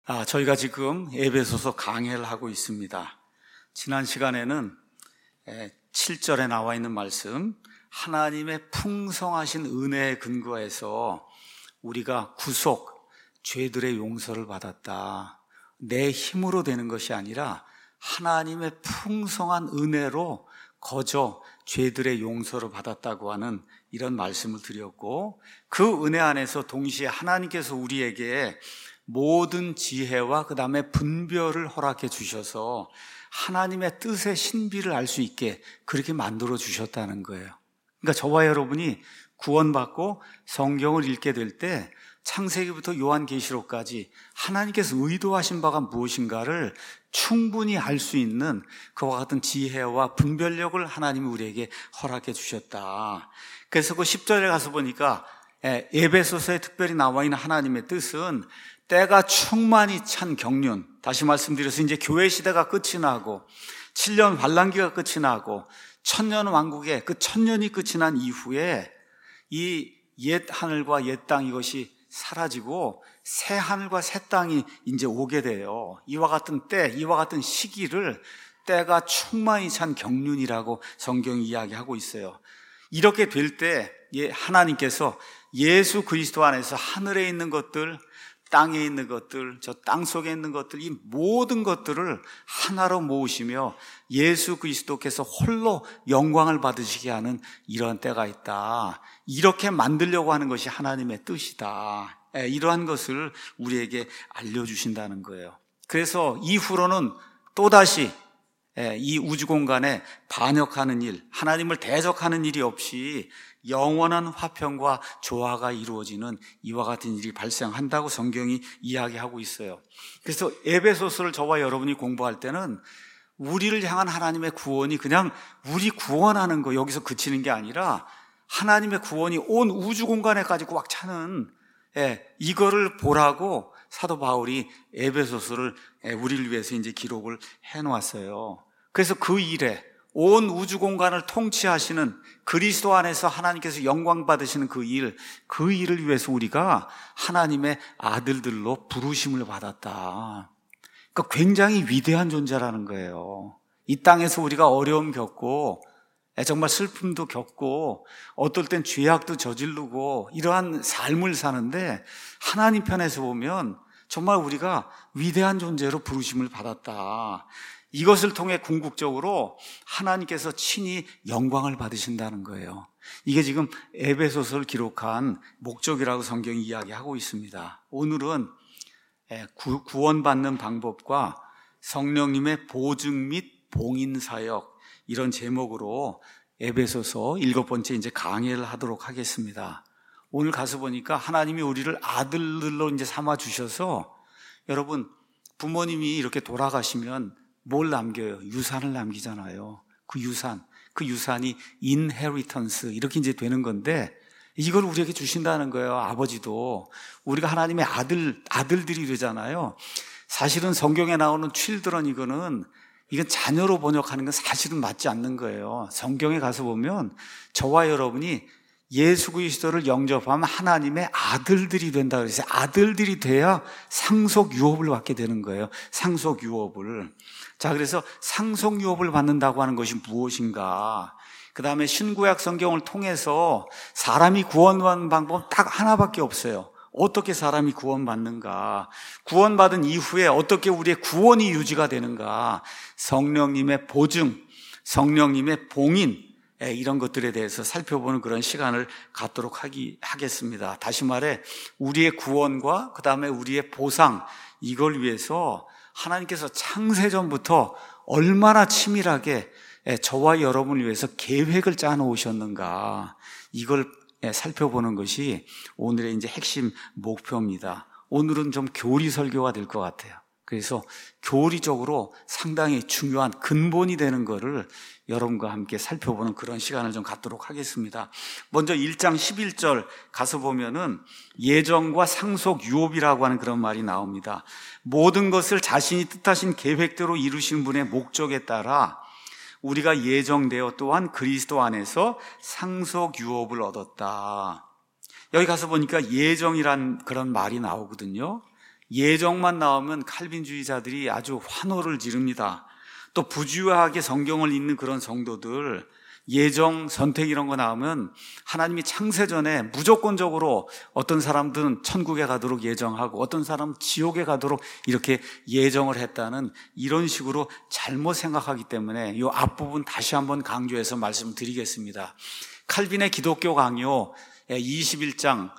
저희가 지금 에베소서 강해를 하고 있습니다. 지난 시간에는 7절에 나와 있는 말씀, 하나님의 풍성하신 은혜에 근거해서 우리가 구속, 죄들의 용서를 받았다. 내 힘으로 되는 것이 아니라 하나님의 풍성한 은혜로 거저 죄들의 용서를 받았다고 하는 이런 말씀을 드렸고, 그 은혜 안에서 동시에 하나님께서 우리에게 모든 지혜와 그 다음에 분별을 허락해 주셔서 하나님의 뜻의 신비를 알 수 있게 그렇게 만들어 주셨다는 거예요. 그러니까 저와 여러분이 구원받고 성경을 읽게 될 때 창세기부터 요한계시록까지 하나님께서 의도하신 바가 무엇인가를 충분히 알 수 있는 그와 같은 지혜와 분별력을 하나님이 우리에게 허락해 주셨다. 그래서 그 10절에 가서 보니까 에베소서에 특별히 나와 있는 하나님의 뜻은 때가 충만히 찬 경륜, 다시 말씀드려서 이제 교회 시대가 끝이 나고 7년 환란기가 끝이 나고 천년 왕국의 그 천년이 끝이 난 이후에 이 옛 하늘과 옛 땅 이것이 사라지고 새 하늘과 새 땅이 이제 오게 돼요. 이와 같은 때, 이와 같은 시기를 때가 충만히 찬 경륜이라고 성경이 이야기하고 있어요. 이렇게 될 때 하나님께서 예수 그리스도 안에서 하늘에 있는 것들, 땅에 있는 것들, 저 땅 속에 있는 것들, 이 모든 것들을 하나로 모으시며 예수 그리스도께서 홀로 영광을 받으시게 하는 이런 때가 있다. 이렇게 만들려고 하는 것이 하나님의 뜻이다. 이러한 것을 우리에게 알려주신다는 거예요. 그래서 이후로는 또다시 이 우주 공간에 반역하는 일, 하나님을 대적하는 일이 없이 영원한 화평과 조화가 이루어지는 이와 같은 일이 발생한다고 성경이 이야기하고 있어요. 그래서 에베소서를 저와 여러분이 공부할 때는 우리를 향한 하나님의 구원이 그냥 우리 구원하는 거 여기서 그치는 게 아니라 하나님의 구원이 온 우주 공간에까지 꽉 차는 이거를 보라고 사도 바울이 에베소서를 우리를 위해서 이제 기록을 해놓았어요. 그래서 그 일에 온 우주 공간을 통치하시는 그리스도 안에서 하나님께서 영광 받으시는 그 일을 위해서 우리가 하나님의 아들들로 부르심을 받았다. 그러니까 굉장히 위대한 존재라는 거예요. 이 땅에서 우리가 어려움 겪고 정말 슬픔도 겪고 어떨 땐 죄악도 저지르고 이러한 삶을 사는데 하나님 편에서 보면 정말 우리가 위대한 존재로 부르심을 받았다. 이것을 통해 궁극적으로 하나님께서 친히 영광을 받으신다는 거예요. 이게 지금 에베소서를 기록한 목적이라고 성경이 이야기하고 있습니다. 오늘은 구원받는 방법과 성령님의 보증 및 봉인사역, 이런 제목으로 에베소서 7번째 이제 강해를 하도록 하겠습니다. 오늘 가서 보니까 하나님이 우리를 아들들로 이제 삼아 주셔서, 여러분 부모님이 이렇게 돌아가시면 뭘 남겨요? 유산을 남기잖아요. 그 유산이 inheritance 이렇게 이제 되는 건데, 이걸 우리에게 주신다는 거예요. 아버지도 우리가 하나님의 아들들이 되잖아요. 사실은 성경에 나오는 children, 이건 자녀로 번역하는 건 사실은 맞지 않는 거예요. 성경에 가서 보면 저와 여러분이 예수 그리스도를 영접하면 하나님의 아들들이 된다 그래서 아들들이 돼야 상속 유업을 받게 되는 거예요. 상속 유업을. 자, 그래서 상속 유업을 받는다고 하는 것이 무엇인가? 그 다음에 신구약 성경을 통해서 사람이 구원받는 방법은 딱 하나밖에 없어요. 어떻게 사람이 구원받는가? 구원받은 이후에 어떻게 우리의 구원이 유지가 되는가? 성령님의 보증, 성령님의 봉인, 이런 것들에 대해서 살펴보는 그런 시간을 갖도록 하겠습니다. 다시 말해 우리의 구원과 그 다음에 우리의 보상, 이걸 위해서 하나님께서 창세전부터 얼마나 치밀하게 저와 여러분을 위해서 계획을 짜놓으셨는가, 이걸 살펴보는 것이 오늘의 이제 핵심 목표입니다. 오늘은 좀 교리 설교가 될 것 같아요. 그래서 교리적으로 상당히 중요한 근본이 되는 거를 여러분과 함께 살펴보는 그런 시간을 좀 갖도록 하겠습니다. 먼저 1장 11절 가서 보면은 예정과 상속 유업이라고 하는 그런 말이 나옵니다. 모든 것을 자신이 뜻하신 계획대로 이루신 분의 목적에 따라 우리가 예정되어 또한 그리스도 안에서 상속 유업을 얻었다. 여기 가서 보니까 예정이란 그런 말이 나오거든요. 예정만 나오면 칼빈주의자들이 아주 환호를 지릅니다. 또 부주의하게 성경을 읽는 그런 성도들, 예정, 선택 이런 거 나오면 하나님이 창세전에 무조건적으로 어떤 사람들은 천국에 가도록 예정하고 어떤 사람은 지옥에 가도록 이렇게 예정을 했다는 이런 식으로 잘못 생각하기 때문에 이 앞부분 다시 한번 강조해서 말씀드리겠습니다. 칼빈의 기독교 강요 21장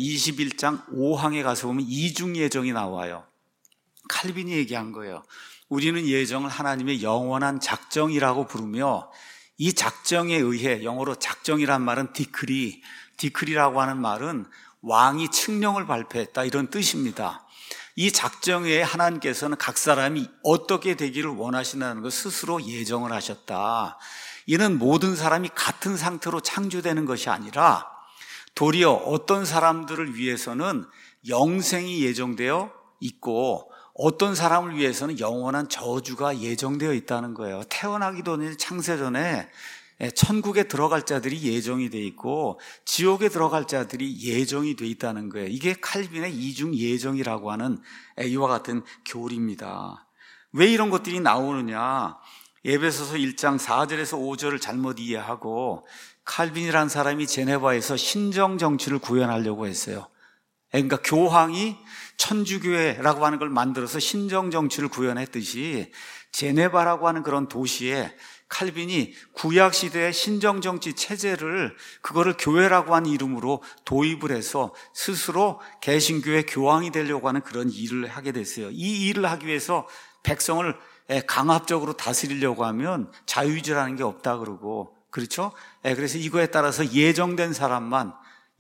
5항에 가서 보면 이중 예정이 나와요. 칼빈이 얘기한 거예요. 우리는 예정을 하나님의 영원한 작정이라고 부르며 이 작정에 의해, 영어로 작정이란 말은 디크리라고 하는 말은 왕이 칙령을 발표했다 이런 뜻입니다. 이 작정에 하나님께서는 각 사람이 어떻게 되기를 원하시는 것 스스로 예정을 하셨다. 이는 모든 사람이 같은 상태로 창조되는 것이 아니라 도리어 어떤 사람들을 위해서는 영생이 예정되어 있고 어떤 사람을 위해서는 영원한 저주가 예정되어 있다는 거예요. 태어나기도 전에 창세전에 천국에 들어갈 자들이 예정이 돼 있고 지옥에 들어갈 자들이 예정이 돼 있다는 거예요. 이게 칼빈의 이중 예정이라고 하는 이와 같은 교리입니다. 왜 이런 것들이 나오느냐? 에베소서 1장 4절에서 5절을 잘못 이해하고 칼빈이라는 사람이 제네바에서 신정 정치를 구현하려고 했어요. 그러니까 교황이 천주교회라고 하는 걸 만들어서 신정 정치를 구현했듯이 제네바라고 하는 그런 도시에 칼빈이 구약 시대의 신정 정치 체제를 그거를 교회라고 하는 이름으로 도입을 해서 스스로 개신교회 교황이 되려고 하는 그런 일을 하게 됐어요. 이 일을 하기 위해서 백성을 강압적으로 다스리려고 하면 자유주의라는 게 없다 그러고, 그렇죠? 그래서 이거에 따라서 예정된 사람은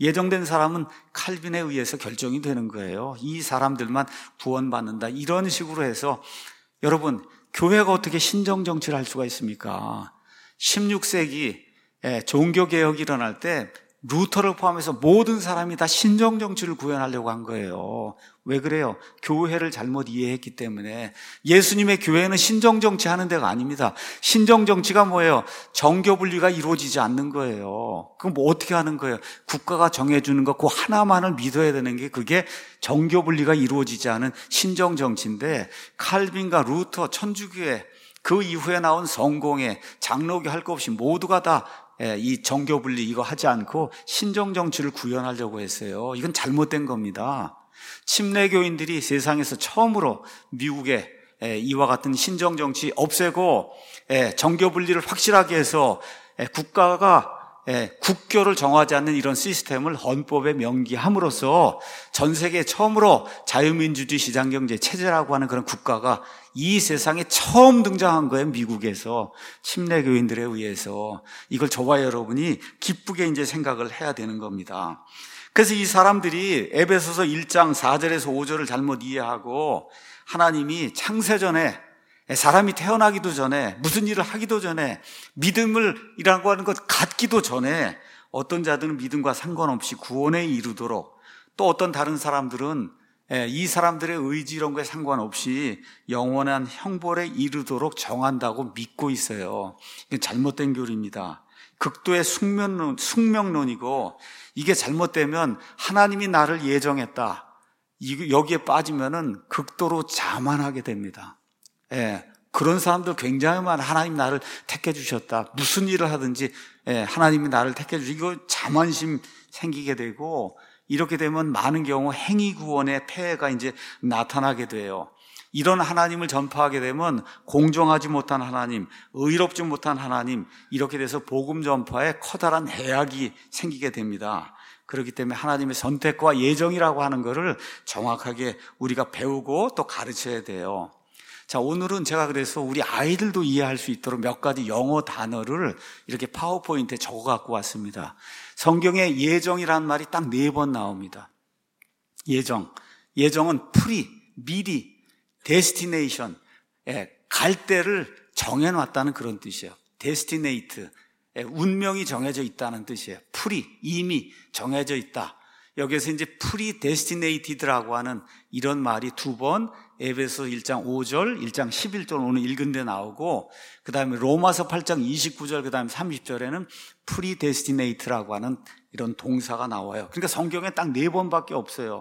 칼빈에 의해서 결정이 되는 거예요. 이 사람들만 구원받는다. 이런 식으로 해서 여러분, 교회가 어떻게 신정정치를 할 수가 있습니까? 16세기 종교개혁이 일어날 때 루터를 포함해서 모든 사람이 다 신정정치를 구현하려고 한 거예요. 왜 그래요? 교회를 잘못 이해했기 때문에. 예수님의 교회는 신정정치 하는 데가 아닙니다. 신정정치가 뭐예요? 정교분리가 이루어지지 않는 거예요. 그럼 뭐 어떻게 하는 거예요? 국가가 정해주는 거 그 하나만을 믿어야 되는 게 그게 정교분리가 이루어지지 않은 신정정치인데, 칼빈과 루터, 천주교회, 그 이후에 나온 성공회, 장로교 할 것 없이 모두가 다 이 정교분리 이거 하지 않고 신정정치를 구현하려고 했어요. 이건 잘못된 겁니다. 침례교인들이 세상에서 처음으로 미국에 이와 같은 신정정치 없애고 정교분리를 확실하게 해서 국가가 국교를 정하지 않는 이런 시스템을 헌법에 명기함으로써 전 세계 처음으로 자유민주주의 시장경제 체제라고 하는 그런 국가가 이 세상에 처음 등장한 거예요. 미국에서 침례교인들에 의해서. 이걸 저와 여러분이 기쁘게 이제 생각을 해야 되는 겁니다. 그래서 이 사람들이 에베소서 1장 4절에서 5절을 잘못 이해하고 하나님이 창세전에 사람이 태어나기도 전에 무슨 일을 하기도 전에 믿음을이라고 하는 것 갖기도 전에 어떤 자들은 믿음과 상관없이 구원에 이르도록, 또 어떤 다른 사람들은 이 사람들의 의지 이런 거에 상관없이 영원한 형벌에 이르도록 정한다고 믿고 있어요. 이게 잘못된 교리입니다. 극도의 숙명론이고, 이게 잘못되면 하나님이 나를 예정했다, 여기에 빠지면은 극도로 자만하게 됩니다. 그런 사람들 굉장히 많아. 하나님 나를 택해 주셨다. 무슨 일을 하든지 하나님이 나를 택해 주시. 이거 자만심 생기게 되고, 이렇게 되면 많은 경우 행위 구원의 폐해가 이제 나타나게 돼요. 이런 하나님을 전파하게 되면 공정하지 못한 하나님, 의롭지 못한 하나님, 이렇게 돼서 복음 전파에 커다란 해악이 생기게 됩니다. 그렇기 때문에 하나님의 선택과 예정이라고 하는 것을 정확하게 우리가 배우고 또 가르쳐야 돼요. 자, 오늘은 제가 그래서 우리 아이들도 이해할 수 있도록 몇 가지 영어 단어를 이렇게 파워포인트에 적어 갖고 왔습니다. 성경에 예정이라는 말이 딱 4번 나옵니다. 예정은 미리, 데스티네이션, 갈 때를 정해놨다는 그런 뜻이에요. 데스티네이트, 운명이 정해져 있다는 뜻이에요. 이미 정해져 있다. 여기서 이제 프리데스티네이티드라고 하는 이런 말이 2번 에베소 1장 5절, 1장 11절 오늘 읽은 데 나오고, 그 다음에 로마서 8장 29절, 그 다음에 30절에는 프리데스티네이트라고 하는 이런 동사가 나와요. 그러니까 성경에 딱 4번밖에 없어요.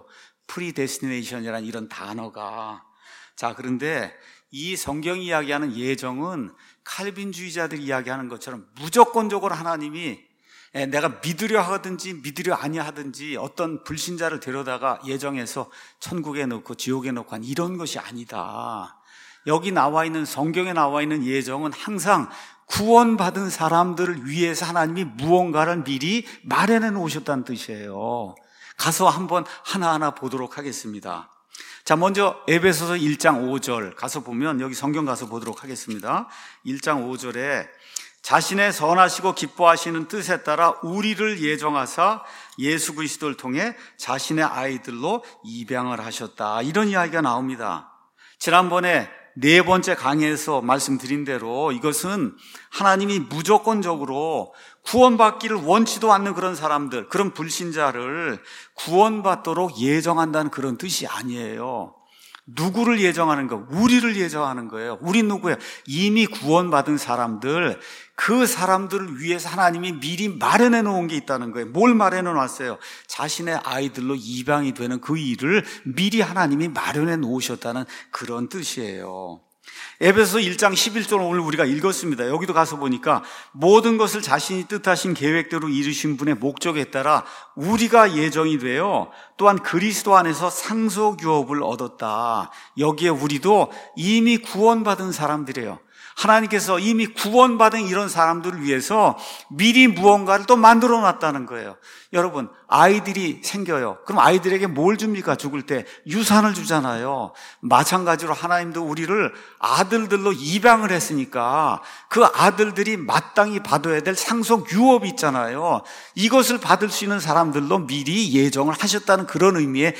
predestination이라는 이런 단어가. 자, 그런데 이 성경이 이야기하는 예정은 칼빈주의자들이 이야기하는 것처럼 무조건적으로 하나님이 내가 믿으려 하든지 믿으려 아니야 하든지 어떤 불신자를 데려다가 예정해서 천국에 넣고 지옥에 넣고 한 이런 것이 아니다. 여기 나와 있는, 성경에 나와 있는 예정은 항상 구원받은 사람들을 위해서 하나님이 무언가를 미리 마련해 놓으셨다는 뜻이에요. 가서 한번 하나하나 보도록 하겠습니다. 자, 먼저 에베소서 1장 5절 가서 보면, 여기 성경 가서 보도록 하겠습니다. 1장 5절에 자신의 선하시고 기뻐하시는 뜻에 따라 우리를 예정하사 예수 그리스도를 통해 자신의 아이들로 입양을 하셨다, 이런 이야기가 나옵니다. 지난번에 네 번째 강의에서 말씀드린 대로 이것은 하나님이 무조건적으로 구원받기를 원치도 않는 그런 사람들, 그런 불신자를 구원받도록 예정한다는 그런 뜻이 아니에요. 누구를 예정하는 거? 우리를 예정하는 거예요. 우리 누구예요? 이미 구원받은 사람들, 그 사람들을 위해서 하나님이 미리 마련해 놓은 게 있다는 거예요. 뭘 마련해 놨어요? 자신의 아이들로 입양이 되는 그 일을 미리 하나님이 마련해 놓으셨다는 그런 뜻이에요. 에베소서 1장 11절 오늘 우리가 읽었습니다. 여기도 가서 보니까 모든 것을 자신이 뜻하신 계획대로 이루신 분의 목적에 따라 우리가 예정이 되어 또한 그리스도 안에서 상속유업을 얻었다. 여기에 우리도 이미 구원받은 사람들이에요. 하나님께서 이미 구원받은 이런 사람들을 위해서 미리 무언가를 또 만들어 놨다는 거예요. 여러분, 아이들이 생겨요. 그럼 아이들에게 뭘 줍니까? 죽을 때 유산을 주잖아요. 마찬가지로 하나님도 우리를 아들들로 입양을 했으니까 그 아들들이 마땅히 받아야 될 상속 유업이 있잖아요. 이것을 받을 수 있는 사람들로 미리 예정을 하셨다는 그런 의미의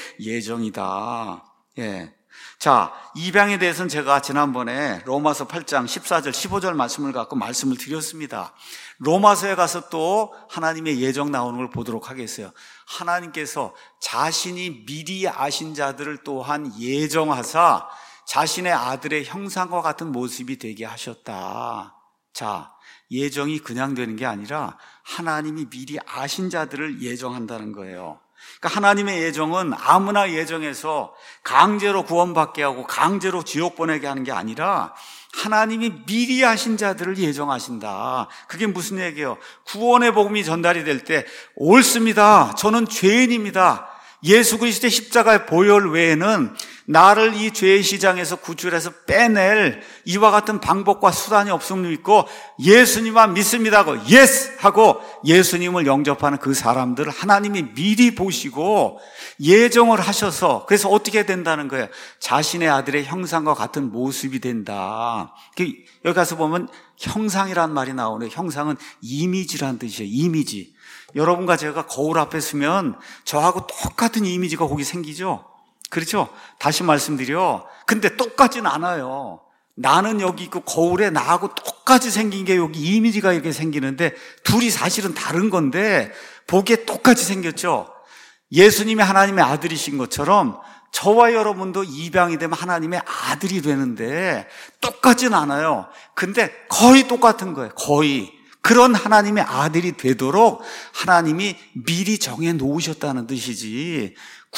예정이다. 예. 자, 입양에 대해서는 제가 지난번에 로마서 8장 14절 15절 말씀을 갖고 말씀을 드렸습니다. 로마서에 가서 또 하나님의 예정 나오는 걸 보도록 하겠어요. 하나님께서 자신이 미리 아신 자들을 또한 예정하사 자신의 아들의 형상과 같은 모습이 되게 하셨다. 자, 예정이 그냥 되는 게 아니라 하나님이 미리 아신 자들을 예정한다는 거예요. 그러니까 하나님의 예정은 아무나 예정해서 강제로 구원받게 하고 강제로 지옥 보내게 하는 게 아니라 하나님이 미리 하신 자들을 예정하신다. 그게 무슨 얘기예요? 구원의 복음이 전달이 될 때 옳습니다. 저는 죄인입니다. 예수 그리스도의 십자가의 보혈 외에는 나를 이 죄의 시장에서 구출해서 빼낼 이와 같은 방법과 수단이 없음을 믿고 예수님만 믿습니다 하고 예스 하고 예수님을 영접하는 그 사람들을 하나님이 미리 보시고 예정을 하셔서, 그래서 어떻게 된다는 거예요? 자신의 아들의 형상과 같은 모습이 된다. 여기 가서 보면 형상이란 말이 나오네요. 형상은 이미지란 뜻이에요. 이미지. 여러분과 제가 거울 앞에 서면 저하고 똑같은 이미지가 거기 생기죠? 그렇죠? 다시 말씀드려. 근데 똑같진 않아요. 나는 여기 있고 거울에 나하고 똑같이 생긴 게 여기 이미지가 이렇게 생기는데 둘이 사실은 다른 건데 보기에 똑같이 생겼죠? 예수님이 하나님의 아들이신 것처럼 저와 여러분도 입양이 되면 하나님의 아들이 되는데 똑같진 않아요. 근데 거의 똑같은 거예요. 거의. 그런 하나님의 아들이 되도록 하나님이 미리 정해 놓으셨다는 뜻이지,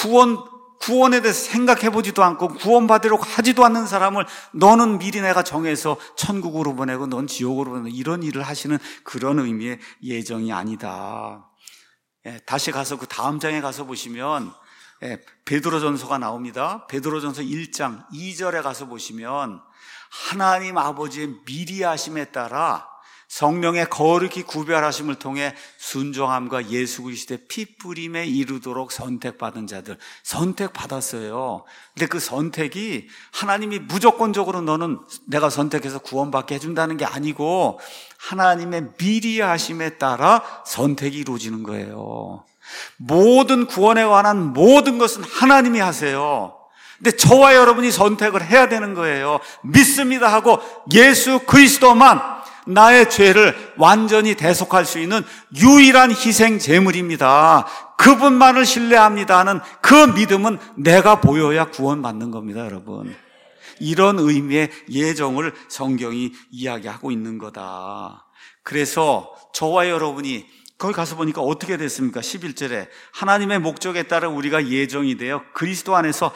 구원에 대해서 생각해보지도 않고 구원받으려고 하지도 않는 사람을 너는 미리 내가 정해서 천국으로 보내고 넌 지옥으로 보내고 이런 일을 하시는 그런 의미의 예정이 아니다. 다시 가서 그 다음 장에 가서 보시면 베드로전서가 나옵니다. 베드로전서 1장 2절에 가서 보시면 하나님 아버지의 미리 하심에 따라 성령의 거룩히 구별하심을 통해 순종함과 예수 그리스도의 피 뿌림에 이르도록 선택받은 자들, 선택받았어요. 근데 그 선택이 하나님이 무조건적으로 너는 내가 선택해서 구원받게 해준다는 게 아니고 하나님의 미리 하심에 따라 선택이 이루어지는 거예요. 모든 구원에 관한 모든 것은 하나님이 하세요. 근데 저와 여러분이 선택을 해야 되는 거예요. 믿습니다 하고 예수 그리스도만 나의 죄를 완전히 대속할 수 있는 유일한 희생 제물입니다. 그분만을 신뢰합니다 하는 그 믿음은 내가 보여야 구원받는 겁니다, 여러분. 이런 의미의 예정을 성경이 이야기하고 있는 거다. 그래서 저와 여러분이 거기 가서 보니까 어떻게 됐습니까? 11절에 하나님의 목적에 따라 우리가 예정이 되어 그리스도 안에서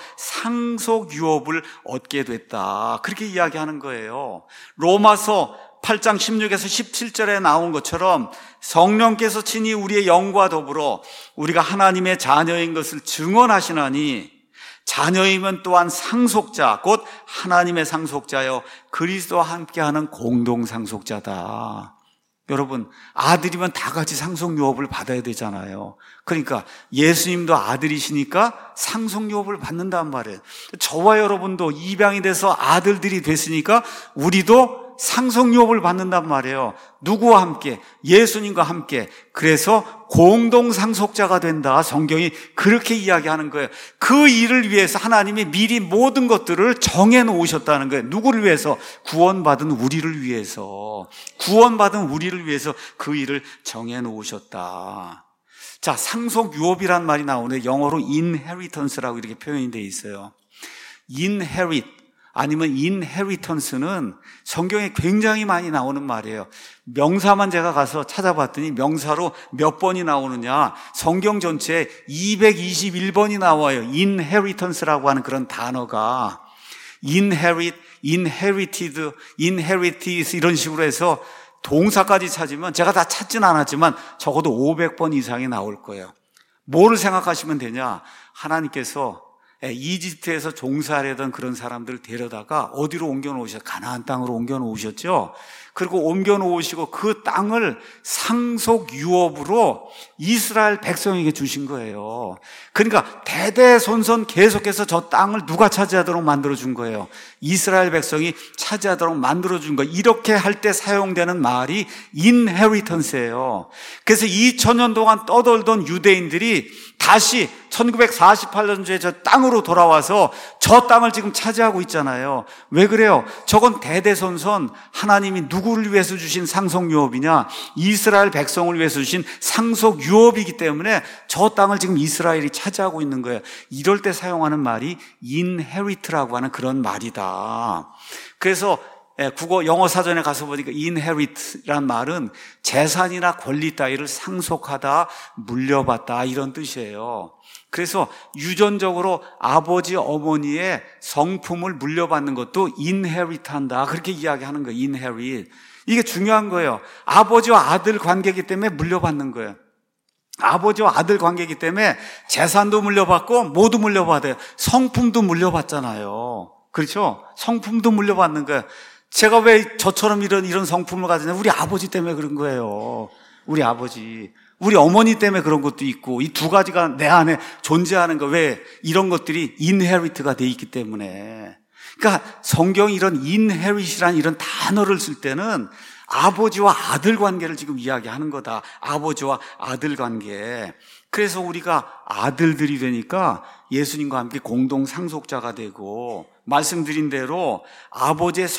상속 유업을 얻게 됐다. 그렇게 이야기하는 거예요. 로마서 8장 16에서 17절에 나온 것처럼 성령께서 친히 우리의 영과 더불어 우리가 하나님의 자녀인 것을 증언하시나니 자녀이면 또한 상속자 곧 하나님의 상속자여 그리스도와 함께하는 공동 상속자다. 여러분, 아들이면 다 같이 상속유업을 받아야 되잖아요. 그러니까 예수님도 아들이시니까 상속유업을 받는단 말이에요. 저와 여러분도 입양이 돼서 아들들이 됐으니까 우리도 상속유업을 받는단 말이에요. 누구와 함께? 예수님과 함께. 그래서 공동 상속자가 된다. 성경이 그렇게 이야기하는 거예요. 그 일을 위해서 하나님이 미리 모든 것들을 정해 놓으셨다는 거예요. 누구를 위해서? 구원받은 우리를 위해서. 구원받은 우리를 위해서 그 일을 정해 놓으셨다. 자, 상속유업이란 말이 나오는데 영어로 inheritance라고 이렇게 표현이 되어 있어요. inherit 아니면 inheritance는 성경에 굉장히 많이 나오는 말이에요. 명사만 제가 가서 찾아봤더니 명사로 몇 번이 나오느냐, 성경 전체에 221번이 나와요. inheritance라고 하는 그런 단어가 inherit, inherited, inherited 이런 식으로 해서 동사까지 찾으면 제가 다 찾진 않았지만 적어도 500번 이상이 나올 거예요. 뭐를 생각하시면 되냐? 하나님께서 이집트에서 종살이하던 그런 사람들을 데려다가 어디로 옮겨놓으셨죠? 가나안 땅으로 옮겨놓으셨죠? 그리고 옮겨놓으시고 그 땅을 상속 유업으로 이스라엘 백성에게 주신 거예요. 그러니까 대대손손 계속해서 저 땅을 누가 차지하도록 만들어준 거예요? 이스라엘 백성이 차지하도록 만들어준 거예요. 이렇게 할 때 사용되는 말이 inheritance예요. 그래서 2000년 동안 떠돌던 유대인들이 다시 1948년도에 저 땅으로 돌아와서 저 땅을 지금 차지하고 있잖아요. 왜 그래요? 저건 대대손손 하나님이 누구를 위해서 주신 상속유업이냐? 이스라엘 백성을 위해서 주신 상속유업이기 때문에 저 땅을 지금 이스라엘이 차지하고 있는 거예요. 이럴 때 사용하는 말이 inherit라고 하는 그런 말이다. 그래서 영어 사전에 가서 보니까 inherit란 말은 재산이나 권리 따위를 상속하다, 물려받다 이런 뜻이에요. 그래서 유전적으로 아버지, 어머니의 성품을 물려받는 것도 inherit한다. 그렇게 이야기하는 거예요. inherit. 이게 중요한 거예요. 아버지와 아들 관계이기 때문에 물려받는 거예요. 아버지와 아들 관계이기 때문에 재산도 물려받고 모두 물려받아요. 성품도 물려받잖아요. 그렇죠? 성품도 물려받는 거예요. 제가 왜 저처럼 이런 성품을 가지냐? 우리 아버지 때문에 그런 거예요. 우리 아버지. 우리 어머니 때문에 그런 것도 있고, 이 두 가지가 내 안에 존재하는 거, 왜? 이런 것들이 inherit가 돼 있기 때문에. 그러니까 성경이 이런 inherit이라는 이런 단어를 쓸 때는 아버지와 아들 관계를 지금 이야기하는 거다. 아버지와 아들 관계. 그래서 우리가 아들들이 되니까 예수님과 함께 공동 상속자가 되고, 말씀드린 대로 아버지의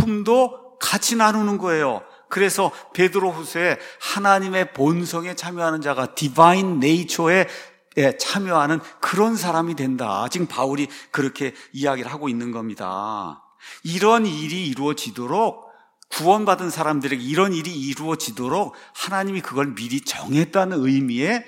성품도 같이 나누는 거예요. 그래서 베드로후서에 하나님의 본성에 참여하는 자가 디바인 네이처에 참여하는 그런 사람이 된다. 지금 바울이 그렇게 이야기를 하고 있는 겁니다. 이런 일이 이루어지도록, 구원받은 사람들에게 이런 일이 이루어지도록 하나님이 그걸 미리 정했다는 의미의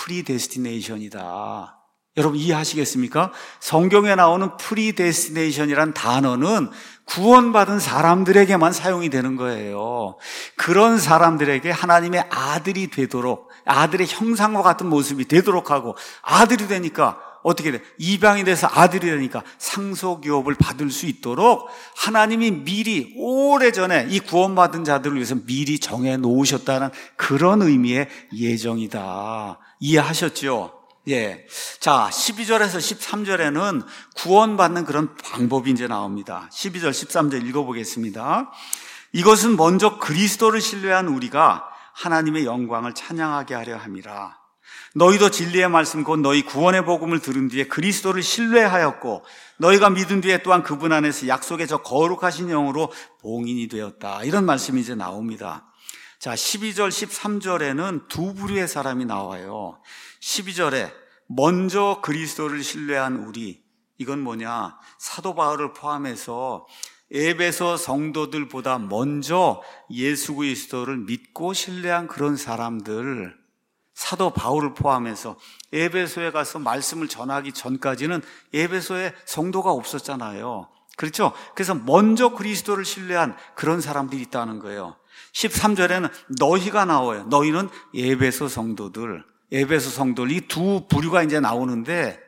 프리데스티네이션이다. 여러분 이해하시겠습니까? 성경에 나오는 프리데스티네이션이란 단어는 구원받은 사람들에게만 사용이 되는 거예요. 그런 사람들에게 하나님의 아들이 되도록, 아들의 형상과 같은 모습이 되도록 하고, 아들이 되니까 어떻게 돼? 입양이 돼서 아들이 되니까 상속유업을 받을 수 있도록 하나님이 미리 오래전에 이 구원받은 자들을 위해서 미리 정해 놓으셨다는 그런 의미의 예정이다. 이해하셨죠? 예. 자, 12절에서 13절에는 구원받는 그런 방법이 이제 나옵니다. 12절, 13절 읽어보겠습니다. 이것은 먼저 그리스도를 신뢰한 우리가 하나님의 영광을 찬양하게 하려 함이라. 너희도 진리의 말씀 곧 너희 구원의 복음을 들은 뒤에 그리스도를 신뢰하였고 너희가 믿은 뒤에 또한 그분 안에서 약속의 저 거룩하신 영으로 봉인이 되었다. 이런 말씀이 이제 나옵니다. 자, 12절, 13절에는 두 부류의 사람이 나와요. 12절에 먼저 그리스도를 신뢰한 우리, 이건 뭐냐? 사도 바울을 포함해서 에베소 성도들보다 먼저 예수 그리스도를 믿고 신뢰한 그런 사람들, 사도 바울을 포함해서 에베소에 가서 말씀을 전하기 전까지는 에베소에 성도가 없었잖아요. 그렇죠? 그래서 먼저 그리스도를 신뢰한 그런 사람들이 있다는 거예요. 13절에는 너희가 나와요. 너희는 에베소 성도들. 에베소 성도들, 이 두 부류가 이제 나오는데,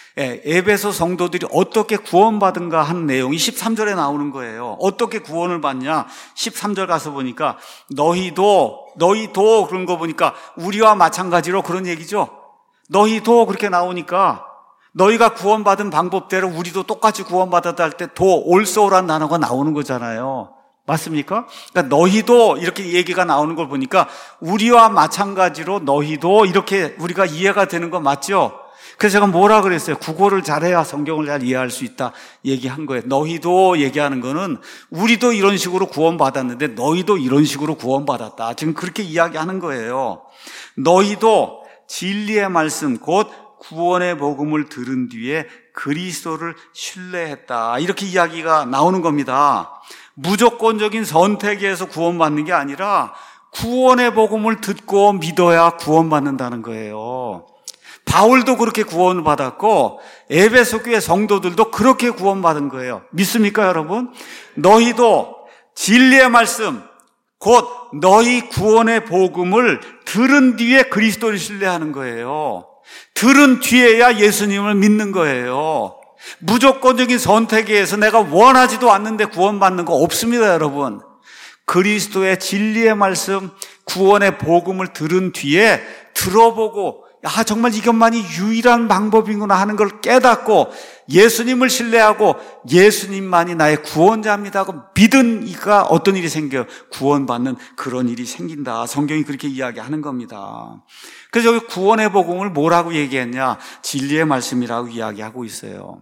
에베소 성도들이 어떻게 구원받은가 하는 내용이 13절에 나오는 거예요. 어떻게 구원을 받냐? 13절 가서 보니까 너희도 그런 거 보니까 우리와 마찬가지로 그런 얘기죠. 너희도 그렇게 나오니까 너희가 구원받은 방법대로 우리도 똑같이 구원받았다 할 때 도 올소라는 단어가 나오는 거잖아요. 맞습니까? 그러니까 너희도 이렇게 얘기가 나오는 걸 보니까 우리와 마찬가지로 너희도 이렇게 우리가 이해가 되는 거 맞죠? 그래서 제가 뭐라 그랬어요? 국어를 잘해야 성경을 잘 이해할 수 있다 얘기한 거예요. 너희도 얘기하는 거는 우리도 이런 식으로 구원받았는데 너희도 이런 식으로 구원받았다. 지금 그렇게 이야기하는 거예요. 너희도 진리의 말씀 곧 구원의 복음을 들은 뒤에 그리스도를 신뢰했다. 이렇게 이야기가 나오는 겁니다. 무조건적인 선택에서 구원받는 게 아니라 구원의 복음을 듣고 믿어야 구원받는다는 거예요. 바울도 그렇게 구원을 받았고 에베소 교회 성도들도 그렇게 구원받은 거예요. 믿습니까, 여러분? 너희도 진리의 말씀 곧 너희 구원의 복음을 들은 뒤에 그리스도를 신뢰하는 거예요. 들은 뒤에야 예수님을 믿는 거예요. 무조건적인 선택에 의해서 내가 원하지도 않는데 구원받는 거 없습니다, 여러분. 그리스도의 진리의 말씀, 구원의 복음을 들은 뒤에 들어보고 정말 이것만이 유일한 방법이구나 하는 걸 깨닫고 예수님을 신뢰하고 예수님만이 나의 구원자입니다 하고 믿은 이가 어떤 일이 생겨요? 구원받는 그런 일이 생긴다. 성경이 그렇게 이야기하는 겁니다. 그래서 여기 구원의 복음을 뭐라고 얘기했냐? 진리의 말씀이라고 이야기하고 있어요.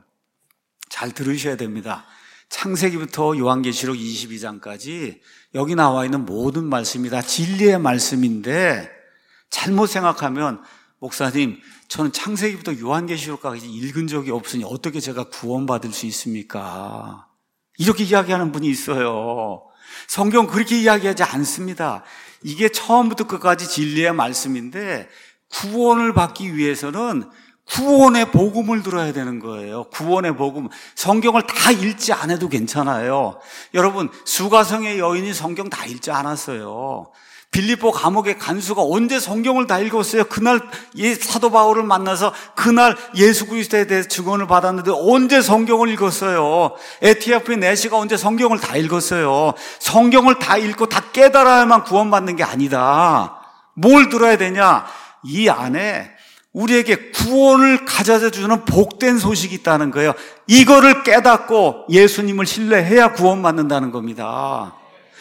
잘 들으셔야 됩니다. 창세기부터 요한계시록 22장까지 여기 나와 있는 모든 말씀이 다 진리의 말씀인데 잘못 생각하면 목사님, 저는 창세기부터 요한계시록까지 읽은 적이 없으니 어떻게 제가 구원받을 수 있습니까? 이렇게 이야기하는 분이 있어요. 성경 그렇게 이야기하지 않습니다. 이게 처음부터 끝까지 진리의 말씀인데 구원을 받기 위해서는 구원의 복음을 들어야 되는 거예요. 구원의 복음. 성경을 다 읽지 않아도 괜찮아요. 여러분, 수가성의 여인이 성경 다 읽지 않았어요. 빌립보 감옥의 간수가 언제 성경을 다 읽었어요? 그날 사도 바울을 만나서 그날 예수 그리스도에 대해서 증언을 받았는데 언제 성경을 읽었어요? 에티오피아 내시가 언제 성경을 다 읽었어요? 성경을 다 읽고 다 깨달아야만 구원받는 게 아니다. 뭘 들어야 되냐? 이 안에 우리에게 구원을 가져다 주는 복된 소식이 있다는 거예요. 이거를 깨닫고 예수님을 신뢰해야 구원받는다는 겁니다.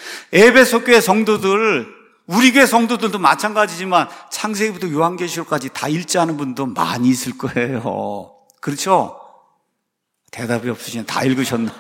에베소 교회 성도들, 우리 교회 성도들도 마찬가지지만 창세기부터 요한계시록까지 다 읽지 않은 분도 많이 있을 거예요. 그렇죠? 대답이 없으시면 다 읽으셨나?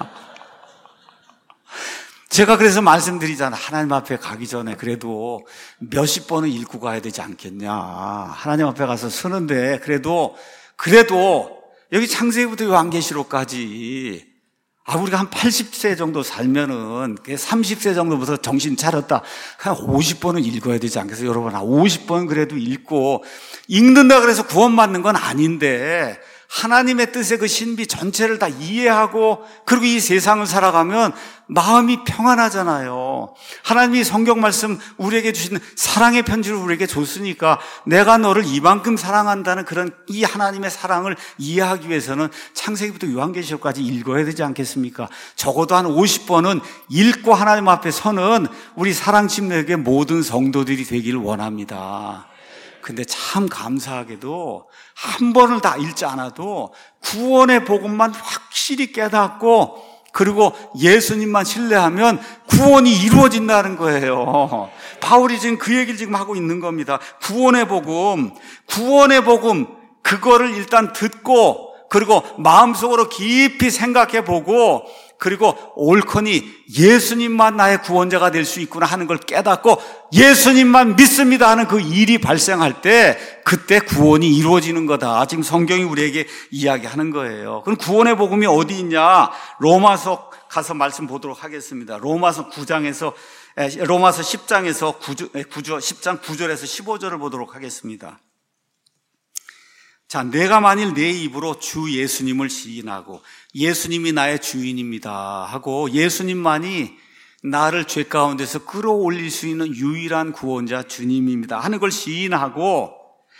제가 그래서 말씀드리잖아요. 하나님 앞에 가기 전에 그래도 몇십 번은 읽고 가야 되지 않겠냐. 하나님 앞에 가서 서는데 그래도 여기 창세기부터 요한계시록까지 우리가 한 80세 정도 살면은 30세 정도부터 정신 차렸다. 한 50번은 읽어야 되지 않겠어요? 여러분, 50번 그래도 읽는다 그래서 구원받는 건 아닌데 하나님의 뜻의 그 신비 전체를 다 이해하고 그리고 이 세상을 살아가면 마음이 평안하잖아요. 하나님이 성경 말씀 우리에게 주신 사랑의 편지를 우리에게 줬으니까 내가 너를 이만큼 사랑한다는 그런 이 하나님의 사랑을 이해하기 위해서는 창세기부터 요한계시록까지 읽어야 되지 않겠습니까? 적어도 한 50번은 읽고 하나님 앞에 서는 우리 사랑침례교회 모든 성도들이 되기를 원합니다. 근데 참 감사하게도 한 번을 다 읽지 않아도 구원의 복음만 확실히 깨닫고 그리고 예수님만 신뢰하면 구원이 이루어진다는 거예요. 바울이 지금 그 얘기를 지금 하고 있는 겁니다. 구원의 복음, 그거를 일단 듣고 그리고 마음속으로 깊이 생각해 보고 그리고 옳거니 예수님만 나의 구원자가 될 수 있구나 하는 걸 깨닫고 예수님만 믿습니다 하는 그 일이 발생할 때 그때 구원이 이루어지는 거다. 지금 성경이 우리에게 이야기하는 거예요. 그럼 구원의 복음이 어디 있냐? 로마서 가서 말씀 보도록 하겠습니다. 로마서 10장에서 10장 9절에서 15절을 보도록 하겠습니다. 자, 내가 만일 내 입으로 주 예수님을 시인하고 예수님이 나의 주인입니다 하고 예수님만이 나를 죄 가운데서 끌어올릴 수 있는 유일한 구원자 주님입니다 하는 걸 시인하고,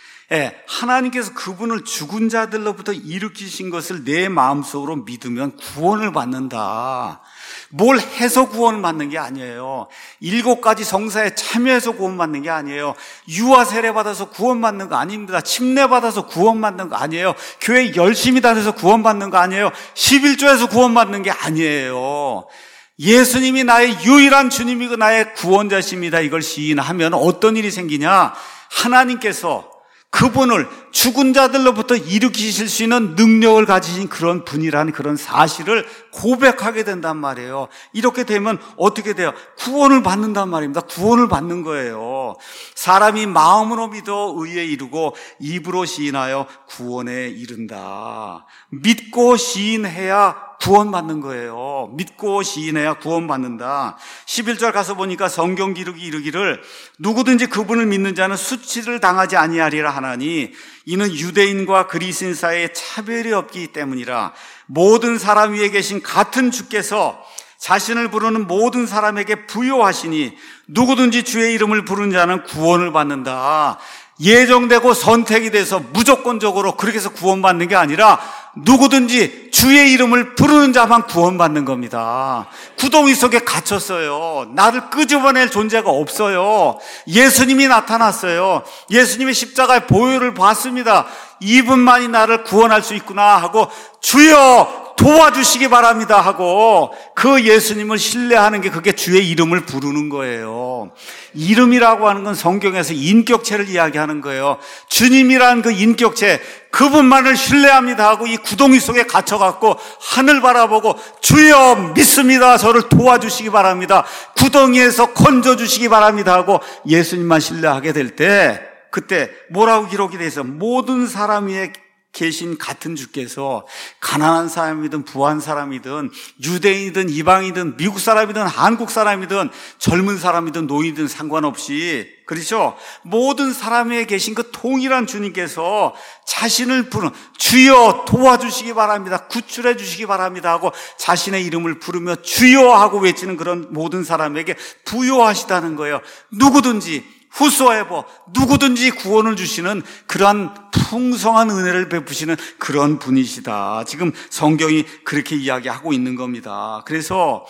하나님께서 그분을 죽은 자들로부터 일으키신 것을 내 마음속으로 믿으면 구원을 받는다. 뭘 해서 구원을 받는 게 아니에요. 7가지 성사에 참여해서 구원받는 게 아니에요. 유아 세례 받아서 구원받는 거 아닙니다. 침례 받아서 구원받는 거 아니에요. 교회 열심히 다녀서 구원받는 거 아니에요. 11조에서 구원받는 게 아니에요. 예수님이 나의 유일한 주님이고 나의 구원자십니다. 이걸 시인하면 어떤 일이 생기냐? 하나님께서 그분을 죽은 자들로부터 일으키실 수 있는 능력을 가지신 그런 분이라는 그런 사실을 고백하게 된단 말이에요. 이렇게 되면 어떻게 돼요? 구원을 받는단 말입니다. 구원을 받는 거예요. 사람이 마음으로 믿어 의에 이르고 입으로 시인하여 구원에 이른다. 믿고 시인해야 구원받는 거예요. 믿고 시인해야 구원받는다. 11절 가서 보니까 성경 기록이 이르기를 누구든지 그분을 믿는 자는 수치를 당하지 아니하리라 하나니 이는 유대인과 그리스인 사이에 차별이 없기 때문이라. 모든 사람 위에 계신 같은 주께서 자신을 부르는 모든 사람에게 부요하시니 누구든지 주의 이름을 부르는 자는 구원을 받는다. 예정되고 선택이 돼서 무조건적으로 그렇게 해서 구원받는 게 아니라 누구든지 주의 이름을 부르는 자만 구원받는 겁니다. 구덩이 속에 갇혔어요. 나를 끄집어낼 존재가 없어요. 예수님이 나타났어요. 예수님의 십자가의 보혈을 봤습니다. 이분만이 나를 구원할 수 있구나 하고 주여 도와주시기 바랍니다 하고 그 예수님을 신뢰하는 게 그게 주의 이름을 부르는 거예요. 이름이라고 하는 건 성경에서 인격체를 이야기하는 거예요. 주님이라는 그 인격체, 그분만을 신뢰합니다 하고 이 구덩이 속에 갇혀갖고 하늘 바라보고 주여 믿습니다, 저를 도와주시기 바랍니다, 구덩이에서 건져주시기 바랍니다 하고 예수님만 신뢰하게 될 때, 그때 뭐라고 기록이 돼 있어? 모든 사람 위에 계신 같은 주께서 가난한 사람이든 부한 사람이든 유대인이든 이방이든 미국 사람이든 한국 사람이든 젊은 사람이든 노인이든 상관없이, 그렇죠? 모든 사람에 계신 그 통일한 주님께서 자신을 부르는 주여 도와주시기 바랍니다, 구출해 주시기 바랍니다 하고 자신의 이름을 부르며 주여 하고 외치는 그런 모든 사람에게 부요하시다는 거예요. 누구든지 후소에버 누구든지 구원을 주시는 그러한 풍성한 은혜를 베푸시는 그런 분이시다. 지금 성경이 그렇게 이야기하고 있는 겁니다. 그래서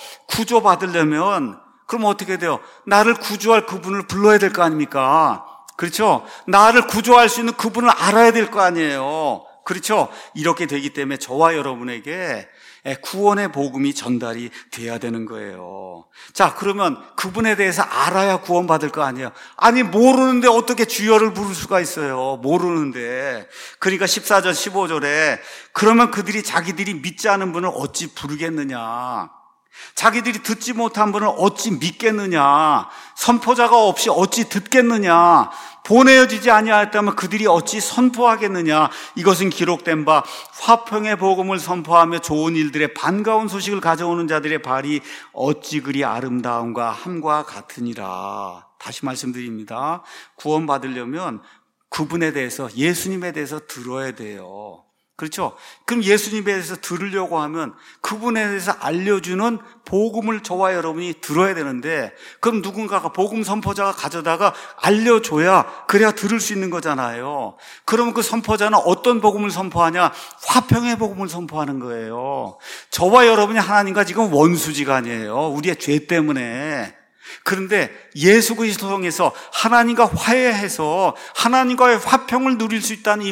구조받으려면 그럼 어떻게 돼요? 나를 구조할 그분을 불러야 될 거 아닙니까? 그렇죠? 나를 구조할 수 있는 그분을 알아야 될 거 아니에요. 그렇죠? 이렇게 되기 때문에 저와 여러분에게 구원의 복음이 전달이 돼야 되는 거예요. 자, 그러면 그분에 대해서 알아야 구원받을 거 아니에요. 아니, 모르는데 어떻게 주여를 부를 수가 있어요? 모르는데. 그러니까 14절 15절에 그러면 그들이 자기들이 믿지 않은 분을 어찌 부르겠느냐, 자기들이 듣지 못한 분을 어찌 믿겠느냐, 선포자가 없이 어찌 듣겠느냐, 보내어지지 아니하였다면 그들이 어찌 선포하겠느냐. 이것은 기록된 바 화평의 복음을 선포하며 좋은 일들의 반가운 소식을 가져오는 자들의 발이 어찌 그리 아름다움과 함과 같으니라. 다시 말씀드립니다. 구원받으려면 그분에 대해서, 예수님에 대해서 들어야 돼요. 그렇죠? 그럼 예수님에 대해서 들으려고 하면 그분에 대해서 알려주는 복음을 저와 여러분이 들어야 되는데, 그럼 누군가가 복음 선포자가 가져다가 알려줘야 그래야 들을 수 있는 거잖아요. 그러면 그 선포자는 어떤 복음을 선포하냐? 화평의 복음을 선포하는 거예요. 저와 여러분이 하나님과 지금 원수지간이에요. 우리의 죄 때문에. 그런데 예수 그리스도 통해서 하나님과 화해해서 하나님과의 화평을 누릴 수 있다는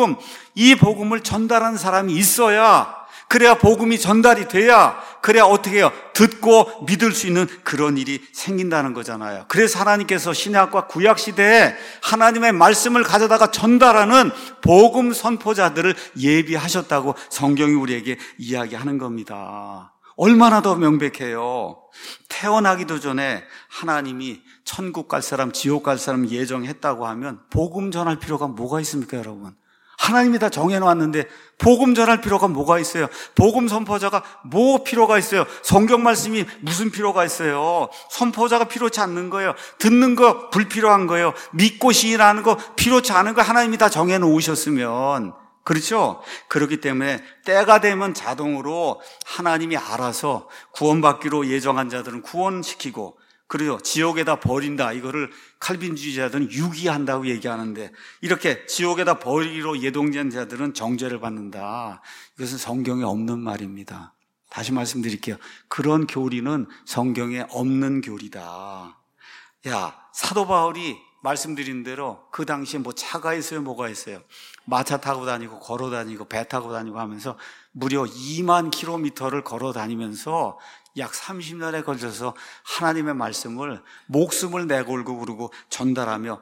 이 복음을 전달하는 사람이 있어야, 그래야 복음이 전달이 돼야, 그래야 어떻게 해요? 듣고 믿을 수 있는 그런 일이 생긴다는 거잖아요. 그래서 하나님께서 신약과 구약 시대에 하나님의 말씀을 가져다가 전달하는 복음 선포자들을 예비하셨다고 성경이 우리에게 이야기하는 겁니다. 얼마나 더 명백해요. 태어나기도 전에 하나님이 천국 갈 사람, 지옥 갈 사람 예정했다고 하면 복음 전할 필요가 뭐가 있습니까, 여러분? 하나님이 다 정해놓았는데 복음 전할 필요가 뭐가 있어요? 복음 선포자가 뭐 필요가 있어요? 성경 말씀이 무슨 필요가 있어요? 선포자가 필요치 않는 거예요. 듣는 거 불필요한 거예요. 믿고 시인하는 거 필요치 않은 거 하나님이 다 정해놓으셨으면. 그렇죠? 그렇기 때문에 때가 되면 자동으로 하나님이 알아서 구원받기로 예정한 자들은 구원시키고, 그리고 지옥에다 버린다, 이거를 칼빈주의자들은 유기한다고 얘기하는데, 이렇게 지옥에다 버리기로 예동된 자들은 정죄를 받는다. 이것은 성경에 없는 말입니다. 다시 말씀드릴게요. 그런 교리는 성경에 없는 교리다. 야, 사도 바울이 말씀드린 대로 그 당시에 뭐 차가 있어요, 뭐가 있어요? 마차 타고 다니고 걸어 다니고 배 타고 다니고 하면서 무려 2만 킬로미터를 걸어 다니면서 약 30년에 걸쳐서 하나님의 말씀을 목숨을 내걸고 그러고 전달하며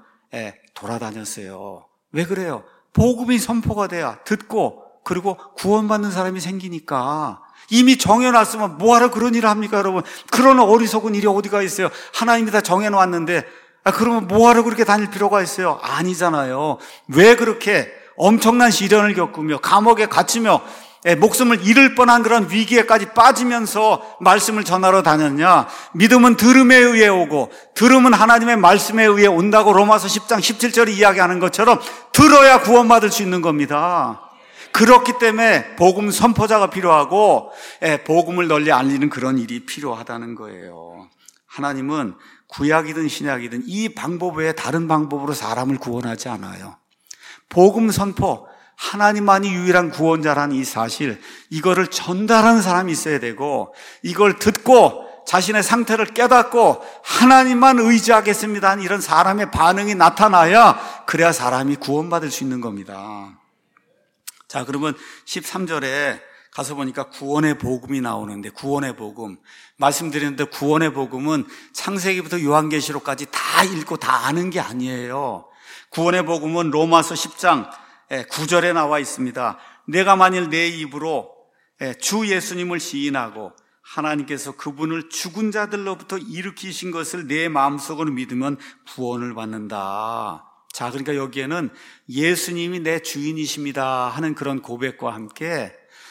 돌아다녔어요. 왜 그래요? 복음이 선포가 돼야 듣고 그리고 구원받는 사람이 생기니까. 이미 정해놨으면 뭐하러 그런 일을 합니까, 여러분? 그런 어리석은 일이 어디가 있어요? 하나님이 다 정해놓았는데 그러면 뭐하러 그렇게 다닐 필요가 있어요? 아니잖아요. 왜 그렇게 엄청난 시련을 겪으며 감옥에 갇히며 목숨을 잃을 뻔한 그런 위기에까지 빠지면서 말씀을 전하러 다녔냐? 믿음은 들음에 의해 오고 들음은 하나님의 말씀에 의해 온다고 로마서 10장 17절이 이야기하는 것처럼 들어야 구원받을 수 있는 겁니다. 그렇기 때문에 복음 선포자가 필요하고 복음을 널리 알리는 그런 일이 필요하다는 거예요. 하나님은 구약이든 신약이든 이 방법 외에 다른 방법으로 사람을 구원하지 않아요. 복음 선포, 하나님만이 유일한 구원자라는 이 사실, 이거를 전달하는 사람이 있어야 되고, 이걸 듣고 자신의 상태를 깨닫고 하나님만 의지하겠습니다 하는 이런 사람의 반응이 나타나야, 그래야 사람이 구원받을 수 있는 겁니다. 자, 그러면 13절에 가서 보니까 구원의 복음이 나오는데, 구원의 복음 말씀드렸는데, 구원의 복음은 창세기부터 요한계시록까지 다 읽고 다 아는 게 아니에요. 구원의 복음은 로마서 10장 9절에 나와 있습니다. 내가 만일 내 입으로 주 예수님을 시인하고 하나님께서 그분을 죽은 자들로부터 일으키신 것을 내 마음속으로 믿으면 구원을 받는다. 자, 그러니까 여기에는 예수님이 내 주인이십니다 하는 그런 고백과 함께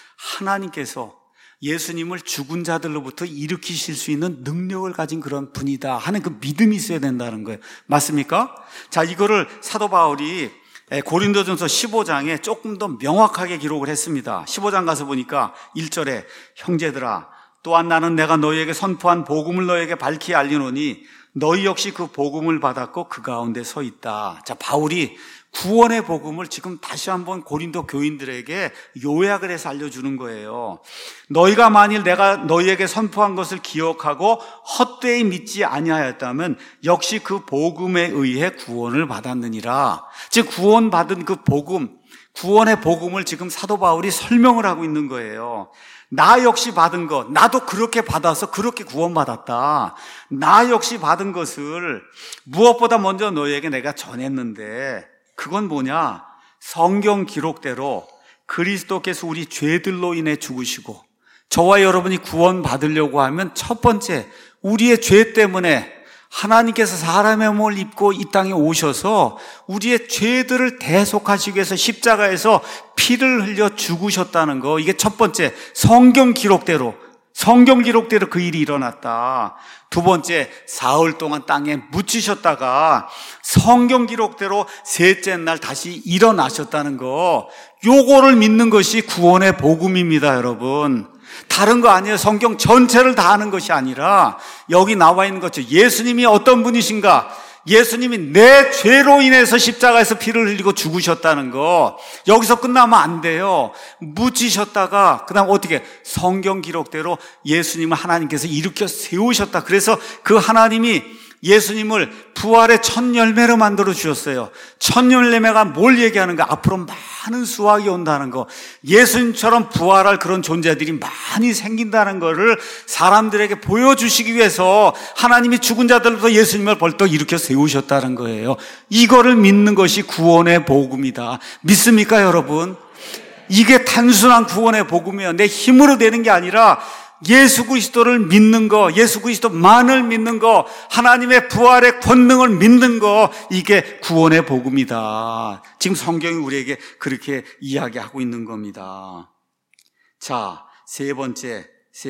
하나님께서 예수님을 죽은 자들로부터 일으키실 수 있는 능력을 가진 그런 분이다 하는 그 믿음이 있어야 된다는 거예요. 맞습니까? 자, 이거를 사도 바울이 고린도전서 15장에 조금 더 명확하게 기록을 했습니다. 15장 가서 보니까 1절에 형제들아, 또한 나는 내가 너희에게 선포한 복음을 너희에게 밝히 알리노니 너희 역시 그 복음을 받았고 그 가운데 서 있다. 자, 바울이 구원의 복음을 지금 다시 한번 고린도 교인들에게 요약을 해서 알려주는 거예요. 너희가 만일 내가 너희에게 선포한 것을 기억하고 헛되이 믿지 아니하였다면 역시 그 복음에 의해 구원을 받았느니라. 즉 구원받은 그 복음, 구원의 복음을 지금 사도 바울이 설명을 하고 있는 거예요. 나 역시 받은 것, 나도 그렇게 받아서 그렇게 구원받았다. 나 역시 받은 것을 무엇보다 먼저 너희에게 내가 전했는데, 그건 뭐냐? 성경 기록대로 그리스도께서 우리 죄들로 인해 죽으시고 저와 여러분이 구원받으려고 하면 첫 번째, 우리의 죄 때문에 하나님께서 사람의 몸을 입고 이 땅에 오셔서 우리의 죄들을 대속하시기 위해서 십자가에서 피를 흘려 죽으셨다는 거, 이게 첫 번째, 성경 기록대로 그 일이 일어났다. 두 번째, 사흘 동안 땅에 묻히셨다가 성경 기록대로 셋째 날 다시 일어나셨다는 거, 요거를 믿는 것이 구원의 복음입니다, 여러분. 다른 거 아니에요. 성경 전체를 다 아는 것이 아니라 여기 나와 있는 것처럼 예수님이 어떤 분이신가, 예수님이 내 죄로 인해서 십자가에서 피를 흘리고 죽으셨다는 거, 여기서 끝나면 안 돼요. 묻히셨다가 그 다음 어떻게, 성경 기록대로 예수님을 하나님께서 일으켜 세우셨다. 그래서 그 하나님이 예수님을 부활의 첫 열매로 만들어 주셨어요. 첫 열매가 뭘 얘기하는가? 앞으로 많은 수확이 온다는 거, 예수님처럼 부활할 그런 존재들이 많이 생긴다는 거를 사람들에게 보여주시기 위해서 하나님이 죽은 자들로부터 예수님을 벌떡 일으켜 세우셨다는 거예요. 이거를 믿는 것이 구원의 복음이다. 믿습니까, 여러분? 이게 단순한 구원의 복음이에요. 내 힘으로 되는 게 아니라 예수 그리스도를 믿는 거, 예수 그리스도만을 믿는 거, 하나님의 부활의 권능을 믿는 거, 이게 구원의 복음이다. 지금 성경이 우리에게 그렇게 이야기하고 있는 겁니다. 자, 세 번째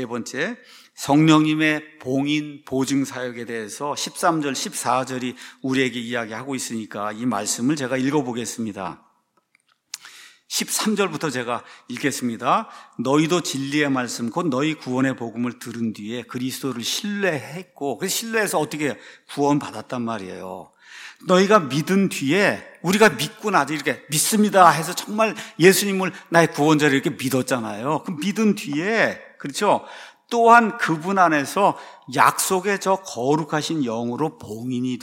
성령님의 봉인 보증 사역에 대해서 13절, 14절이 우리에게 이야기하고 있으니까 이 말씀을 제가 읽어보겠습니다. 13절부터 제가 읽겠습니다. 너희도 진리의 말씀 곧 너희 구원의 복음을 들은 뒤에 그리스도를 신뢰했고, 그 신뢰해서 어떻게 구원받았단 말이에요. 너희가 믿은 뒤에, 우리가 믿고 나서 이렇게 믿습니다 해서 정말 예수님을 나의 구원자를 이렇게 믿었잖아요. 그 믿은 뒤에, 그렇죠? 또한 그분 안에서 약속의 저 거룩하신 영으로 봉인이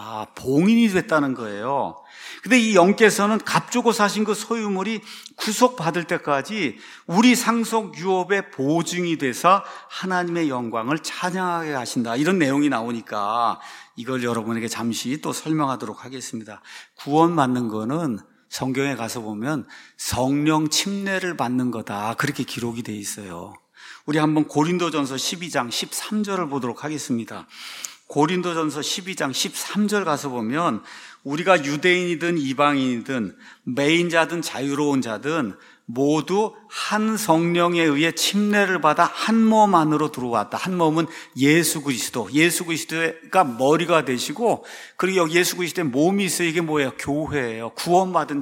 됐다는 거예요. 근데 이 영께서는 값주고 사신 그 소유물이 구속받을 때까지 우리 상속 유업의 보증이 돼서 하나님의 영광을 찬양하게 하신다. 이런 내용이 나오니까 이걸 여러분에게 잠시 또 설명하도록 하겠습니다. 구원받는 거는 성경에 가서 보면 성령 침례를 받는 거다. 그렇게 기록이 돼 있어요. 우리 한번 고린도전서 12장 13절을 보도록 하겠습니다. 고린도전서 12장 13절 가서 보면 우리가 유대인이든 이방인이든 매인자든 자유로운 자든 모두 한 성령에 의해 침례를 받아 한 몸 안으로 들어왔다. 한 몸은 예수 그리스도가 머리가 되시고, 그리고 여기 예수 그리스도의 몸이 있어요. 이게 뭐예요? 교회예요. 구원받은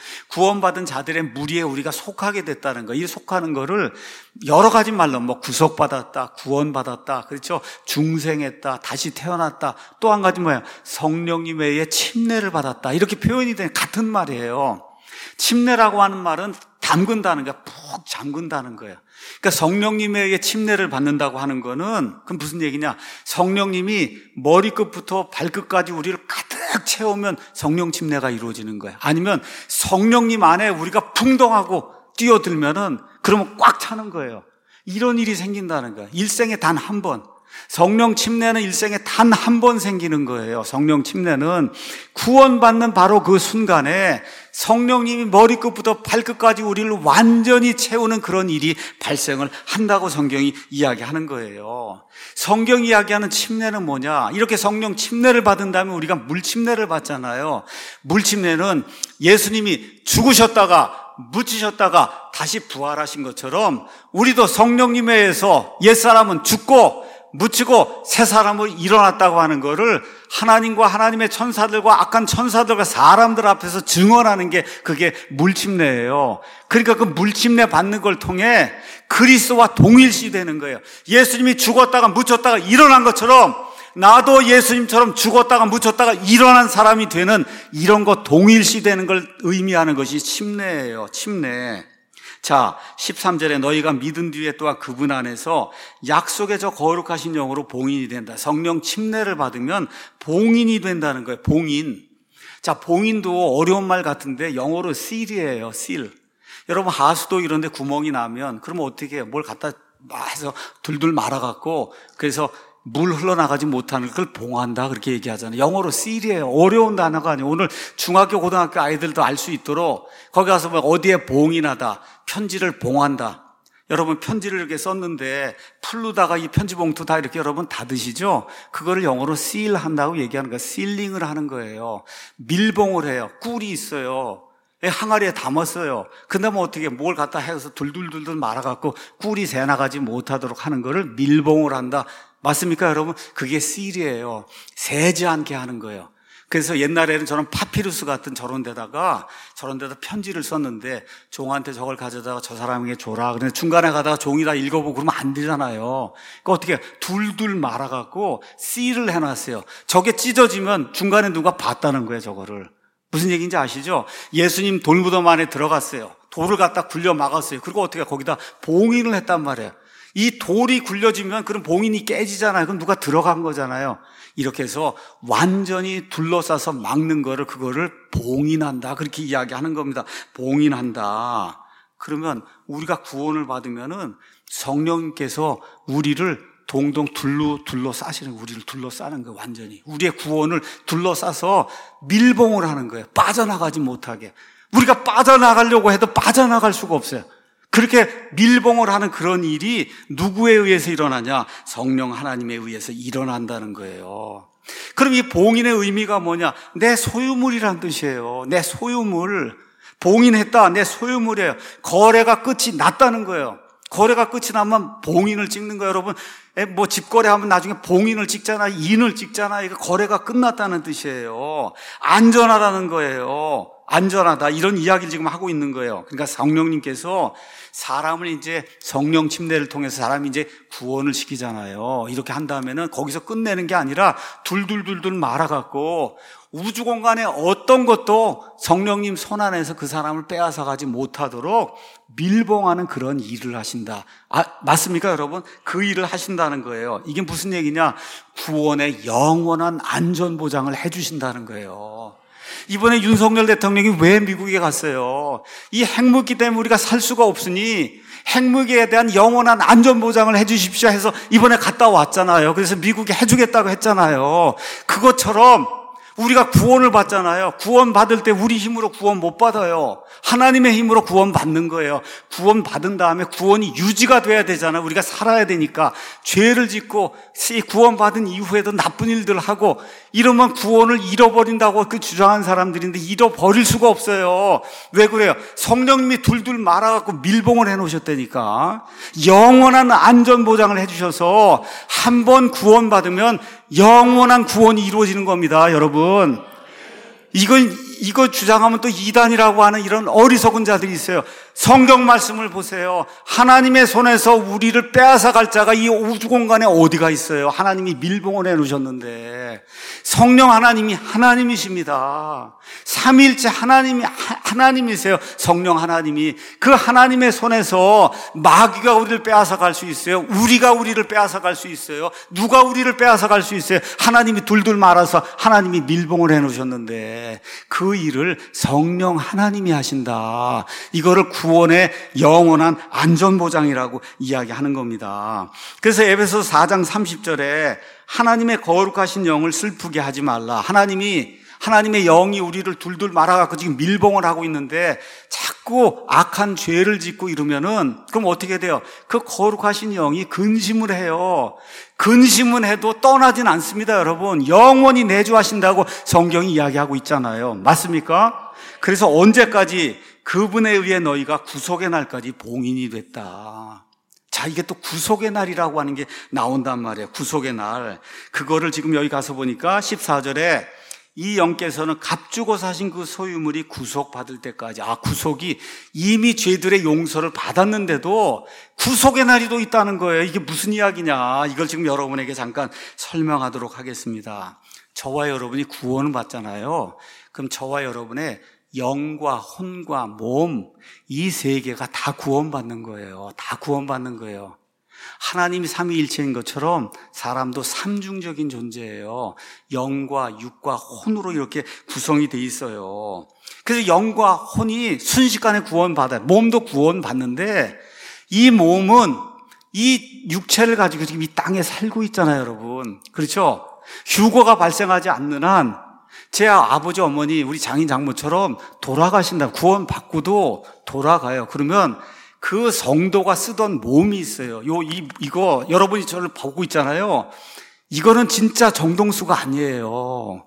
자들의 무리에 우리가 속하게 됐다는 거. 이 속하는 거를 여러 가지 말로 구속받았다, 구원받았다, 그렇죠? 중생했다, 다시 태어났다. 또 한 가지 뭐예요? 성령님에 의해 침례를 받았다. 이렇게 표현이 되는 같은 말이에요. 침례라고 하는 말은 담근다는 거야. 푹 잠근다는 거예요. 그러니까 성령님에 의해 침례를 받는다고 하는 거는, 그럼 무슨 얘기냐? 성령님이 머리끝부터 발끝까지 우리를 가득 채우면 성령 침례가 이루어지는 거야. 아니면 성령님 안에 우리가 풍덩하고 뛰어들면은 그러면 꽉 차는 거예요. 이런 일이 생긴다는 거야. 일생에 단 한 번. 성령 침례는 일생에 단 한 번 생기는 거예요. 성령 침례는 구원받는 바로 그 순간에 성령님이 머리끝부터 발끝까지 우리를 완전히 채우는 그런 일이 발생을 한다고 성경이 이야기하는 거예요. 성경이 이야기하는 침례는 뭐냐? 이렇게 성령 침례를 받은 다음에 우리가 물 침례를 받잖아요. 물 침례는 예수님이 죽으셨다가 묻히셨다가 다시 부활하신 것처럼 우리도 성령님에 의해서 옛사람은 죽고 묻히고 새 사람으로 일어났다고 하는 거를 하나님과 하나님의 천사들과 악한 천사들과 사람들 앞에서 증언하는 게 그게 물침례예요. 그러니까 그 물침례 받는 걸 통해 그리스도와 동일시 되는 거예요. 예수님이 죽었다가 묻혔다가 일어난 것처럼 나도 예수님처럼 죽었다가 묻혔다가 일어난 사람이 되는 이런 거 동일시 되는 걸 의미하는 것이 침례예요. 침례. 자, 13절에 너희가 믿은 뒤에 또한 그분 안에서 약속의 저 거룩하신 영으로 봉인이 된다. 성령 침례를 받으면 봉인이 된다는 거예요. 봉인. 자, 봉인도 어려운 말 같은데 영어로 seal이에요. seal. 여러분 하수도 이런 데 구멍이 나면 그러면 어떻게 해요? 뭘 갖다 해서 둘둘 말아갖고 그래서 물 흘러나가지 못하는 걸 봉한다 그렇게 얘기하잖아요. 영어로 seal이에요. 어려운 단어가 아니에요. 오늘 중학교 고등학교 아이들도 알 수 있도록 거기 가서 뭐 어디에 봉인하다, 편지를 봉한다. 여러분 편지를 이렇게 썼는데 풀르다가 이 편지 봉투 다 이렇게 여러분 닫으시죠? 그거를 영어로 seal 한다고 얘기하는 거예요. sealing을 하는 거예요. 밀봉을 해요. 꿀이 있어요. 항아리에 담았어요. 근데 뭐 어떻게 뭘 갖다 해서 둘둘둘둘 말아갖고 꿀이 새나가지 못하도록 하는 거를 밀봉을 한다. 맞습니까, 여러분? 그게 seal이에요. 새지 않게 하는 거예요. 그래서 옛날에는 저는 파피루스 같은 저런 데다 편지를 썼는데 종한테 저걸 가져다가 저 사람에게 줘라. 그런데 중간에 가다가 종이 다 읽어보고 그러면 안 되잖아요. 그러니까 어떻게 둘둘 말아갖고 seal을 해놨어요. 저게 찢어지면 중간에 누가 봤다는 거예요, 저거를. 무슨 얘기인지 아시죠? 예수님 돌무덤 안에 들어갔어요. 돌을 갖다 굴려 막았어요. 그리고 어떻게 거기다 봉인을 했단 말이에요. 이 돌이 굴려지면 그럼 봉인이 깨지잖아요. 그럼 누가 들어간 거잖아요. 이렇게 해서 완전히 둘러싸서 막는 거를 그거를 봉인한다. 그렇게 이야기하는 겁니다. 봉인한다. 그러면 우리가 구원을 받으면은 성령님께서 우리를 동동 둘러싸시는 거예요. 우리를 둘러싸는 거예요. 완전히. 우리의 구원을 둘러싸서 밀봉을 하는 거예요. 빠져나가지 못하게. 우리가 빠져나가려고 해도 빠져나갈 수가 없어요. 그렇게 밀봉을 하는 그런 일이 누구에 의해서 일어나냐? 성령 하나님에 의해서 일어난다는 거예요. 그럼 이 봉인의 의미가 뭐냐? 내 소유물이란 뜻이에요. 내 소유물. 봉인했다. 내 소유물이에요. 거래가 끝이 났다는 거예요. 거래가 끝이 나면 봉인을 찍는 거예요, 여러분. 뭐 집거래하면 나중에 봉인을 찍잖아, 인을 찍잖아. 이거 거래가 끝났다는 뜻이에요. 안전하다는 거예요. 안전하다. 이런 이야기를 지금 하고 있는 거예요. 그러니까 성령님께서 사람을 이제 성령 침례를 통해서 사람이 이제 구원을 시키잖아요. 이렇게 한다면은 거기서 끝내는 게 아니라 둘둘둘둘 말아갖고 우주 공간에 어떤 것도 성령님 손 안에서 그 사람을 빼앗아 가지 못하도록 밀봉하는 그런 일을 하신다. 맞습니까, 여러분? 그 일을 하신다는 거예요. 이게 무슨 얘기냐? 구원의 영원한 안전 보장을 해주신다는 거예요. 이번에 윤석열 대통령이 왜 미국에 갔어요? 이 핵무기 때문에 우리가 살 수가 없으니 핵무기에 대한 영원한 안전보장을 해주십시오 해서 이번에 갔다 왔잖아요. 그래서 미국이 해주겠다고 했잖아요. 그것처럼 우리가 구원을 받잖아요. 구원 받을 때 우리 힘으로 구원 못 받아요. 하나님의 힘으로 구원 받는 거예요. 구원 받은 다음에 구원이 유지가 돼야 되잖아요. 우리가 살아야 되니까. 죄를 짓고 구원 받은 이후에도 나쁜 일들을 하고 이러면 구원을 잃어버린다고 그 주장한 사람들인데 잃어버릴 수가 없어요. 왜 그래요? 성령님이 둘둘 말아갖고 밀봉을 해놓으셨다니까. 영원한 안전보장을 해주셔서 한 번 구원받으면 영원한 구원이 이루어지는 겁니다, 여러분. 이거 주장하면 또 이단이라고 하는 이런 어리석은 자들이 있어요. 성경 말씀을 보세요. 하나님의 손에서 우리를 빼앗아 갈 자가 이 우주 공간에 어디가 있어요? 하나님이 밀봉을 해놓으셨는데 성령 하나님이 하나님이십니다. 삼위일체 하나님이세요. 성령 하나님이. 그 하나님의 손에서 마귀가 우리를 빼앗아 갈 수 있어요? 우리가 우리를 빼앗아 갈 수 있어요? 누가 우리를 빼앗아 갈 수 있어요? 하나님이 둘둘 말아서 하나님이 밀봉을 해놓으셨는데 그 일을 성령 하나님이 하신다. 이거를 구원의 영원한 안전보장이라고 이야기하는 겁니다. 그래서 에베소서 4장 30절에 하나님의 거룩하신 영을 슬프게 하지 말라. 하나님의 영이 우리를 둘둘 말아갖고 지금 밀봉을 하고 있는데 자꾸 악한 죄를 짓고 이러면은 그럼 어떻게 돼요? 그 거룩하신 영이 근심을 해요. 근심은 해도 떠나진 않습니다, 여러분. 영원히 내주하신다고 성경이 이야기하고 있잖아요. 맞습니까? 그래서 언제까지? 그분에 의해 너희가 구속의 날까지 봉인이 됐다. 자, 이게 또 구속의 날이라고 하는 게 나온단 말이에요. 구속의 날. 그거를 지금 여기 가서 보니까 14절에 이 영께서는 값주고 사신 그 소유물이 구속받을 때까지, 구속이 이미 죄들의 용서를 받았는데도 구속의 날이 또 있다는 거예요. 이게 무슨 이야기냐? 이걸 지금 여러분에게 잠깐 설명하도록 하겠습니다. 저와 여러분이 구원을 받잖아요. 그럼 저와 여러분의 영과 혼과 몸, 이 세 개가 다 구원받는 거예요. 다 구원받는 거예요. 하나님이 삼위일체인 것처럼 사람도 삼중적인 존재예요. 영과 육과 혼으로 이렇게 구성이 돼 있어요. 그래서 영과 혼이 순식간에 구원받아요. 몸도 구원받는데 이 몸은 이 육체를 가지고 지금 이 땅에 살고 있잖아요, 여러분. 그렇죠? 휴거가 발생하지 않는 한 제 아버지, 어머니, 우리 장인, 장모처럼 돌아가신다. 구원받고도 돌아가요. 그러면 그 성도가 쓰던 몸이 있어요. 이거 여러분이 저를 보고 있잖아요. 이거는 진짜 정동수가 아니에요.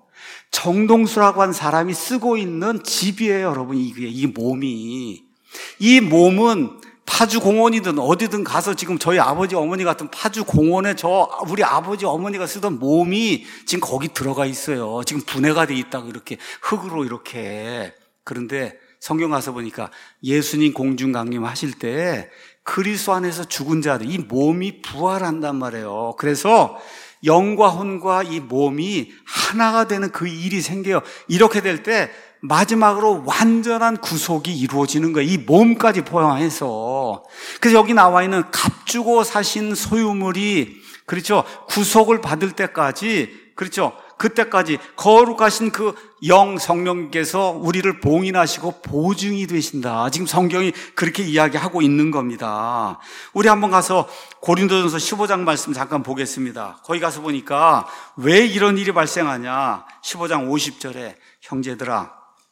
정동수라고 한 사람이 쓰고 있는 집이에요, 여러분. 이 몸이. 이 몸은 파주 공원이든 어디든 가서 지금 저희 아버지 어머니 같은 파주 공원에 우리 아버지 어머니가 쓰던 몸이 지금 거기 들어가 있어요. 지금 분해가 돼 있다고 이렇게 흙으로 이렇게. 그런데 성경 가서 보니까 예수님 공중 강림하실 때 그리스도 안에서 죽은 자들, 이 몸이 부활한단 말이에요. 그래서 영과 혼과 이 몸이 하나가 되는 그 일이 생겨요. 이렇게 될 때 마지막으로 완전한 구속이 이루어지는 거예요. 이 몸까지 포함해서. 그래서 여기 나와 있는 값주고 사신 소유물이, 그렇죠, 구속을 받을 때까지, 그렇죠, 그때까지 거룩하신 그 영 성령께서 우리를 봉인하시고 보증이 되신다. 지금 성경이 그렇게 이야기하고 있는 겁니다. 우리 한번 가서 고린도전서 15장 말씀 잠깐 보겠습니다. 거기 가서 보니까 왜 이런 일이 발생하냐. 15장 50절에 형제들아,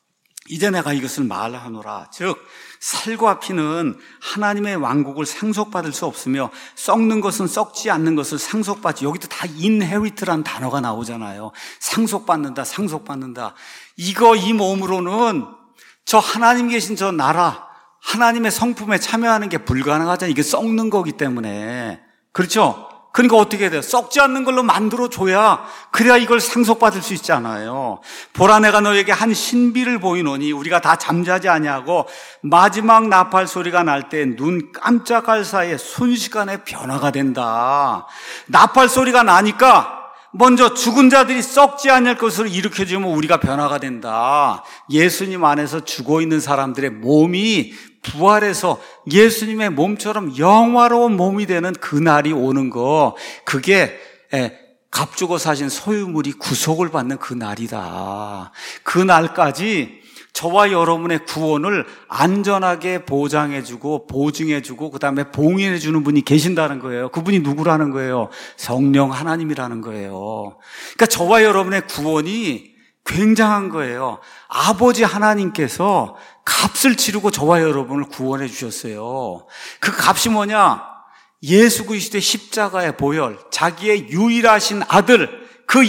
이제 내가 이것을 말하노라. 즉 살과 피는 하나님의 왕국을 상속받을 수 없으며 썩는 것은 썩지 않는 것을 상속받지. 여기도 다 inherit라는 단어가 나오잖아요. 상속받는다, 상속받는다. 이 몸으로는 저 하나님 계신 저 나라, 하나님의 성품에 참여하는 게 불가능하잖아요. 이게 썩는 거기 때문에. 그렇죠? 그러니까 어떻게 해야 돼요? 썩지 않는 걸로 만들어줘야, 그래야 이걸 상속받을 수 있잖아요. 보라, 내가 너에게 한 신비를 보이노니 우리가 다 잠자지 아니하고 마지막 나팔 소리가 날 때 눈 깜짝할 사이에 순식간에 변화가 된다. 나팔 소리가 나니까 먼저 죽은 자들이 썩지 않을 것으로 일으켜주면 우리가 변화가 된다. 예수님 안에서 죽어있는 사람들의 몸이 부활해서 예수님의 몸처럼 영화로운 몸이 되는 그날이 오는 거, 그게 값주고 사신 소유물이 구속을 받는 그 날이다. 그 날까지 저와 여러분의 구원을 안전하게 보장해주고 보증해주고 그 다음에 봉인해주는 분이 계신다는 거예요. 그분이 누구라는 거예요? 성령 하나님이라는 거예요. 그러니까 저와 여러분의 구원이 굉장한 거예요. 아버지 하나님께서 값을 치르고 저와 여러분을 구원해 주셨어요. 그 값이 뭐냐? 예수 그리스도의 십자가의 보혈, 자기의 유일하신 아들, 그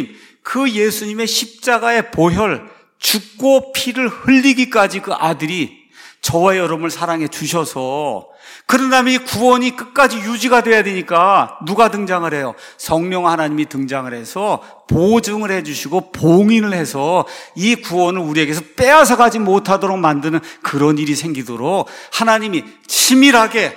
예수님의 십자가의 보혈, 죽고 피를 흘리기까지 그 아들이 저와 여러분을 사랑해 주셔서, 그러려면 이 구원이 끝까지 유지가 돼야 되니까 누가 등장을 해요? 성령 하나님이 등장을 해서 보증을 해주시고 봉인을 해서 이 구원을 우리에게서 빼앗아 가지 못하도록 만드는 그런 일이 생기도록 하나님이 치밀하게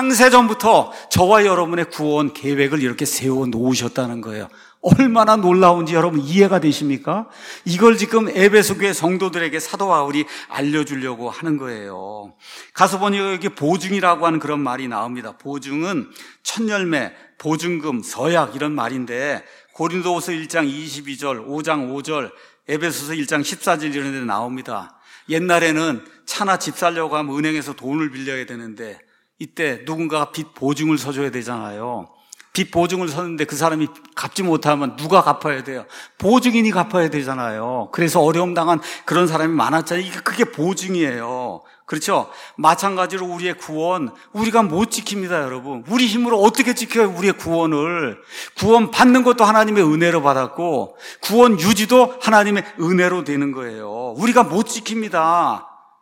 창세전부터 저와 여러분의 구원 계획을 이렇게 세워 놓으셨다는 거예요. 얼마나 놀라운지 여러분 이해가 되십니까? 이걸 지금 에베소 교회 성도들에게 사도 바울이 알려주려고 하는 거예요. 가서 보니 여기 보증이라고 하는 그런 말이 나옵니다. 보증은 첫열매, 보증금, 서약 이런 말인데 고린도후서 1장 22절, 5장 5절, 에베소서 1장 14절 이런 데 나옵니다. 옛날에는 차나 집 살려고 하면 은행에서 돈을 빌려야 되는데 이때 누군가가 빚 보증을 서줘야 되잖아요. 빚 보증을 섰는데 그 사람이 갚지 못하면 누가 갚아야 돼요? 보증인이 갚아야 되잖아요. 그래서 어려움 당한 그런 사람이 많았잖아요. 그게 보증이에요. 그렇죠? 마찬가지로 우리의 구원, 우리가 못 지킵니다, 여러분. 우리 힘으로 어떻게 지켜요, 우리의 구원을? 구원 받는 것도 하나님의 은혜로 받았고, 구원 유지도 하나님의 은혜로 되는 거예요. 우리가 못 지킵니다.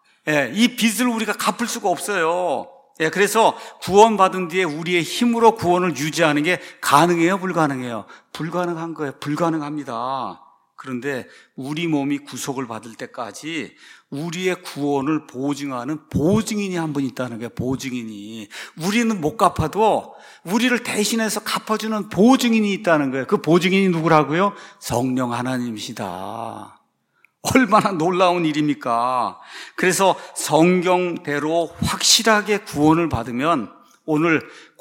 이 빚을 우리가 갚을 수가 없어요. 그래서 구원받은 뒤에 우리의 힘으로 구원을 유지하는 게 가능해요, 불가능해요? 불가능한 거예요. 불가능합니다. 그런데 우리 몸이 구속을 받을 때까지 우리의 구원을 보증하는 보증인이 한 분 있다는 거예요. 보증인이. 우리는 못 갚아도 우리를 대신해서 갚아주는 보증인이 있다는 거예요. 그 보증인이 누구라고요? 성령 하나님이시다. 얼마나 놀라운 일입니까? 그래서 성경대로 확실하게 구원을 받으면 오늘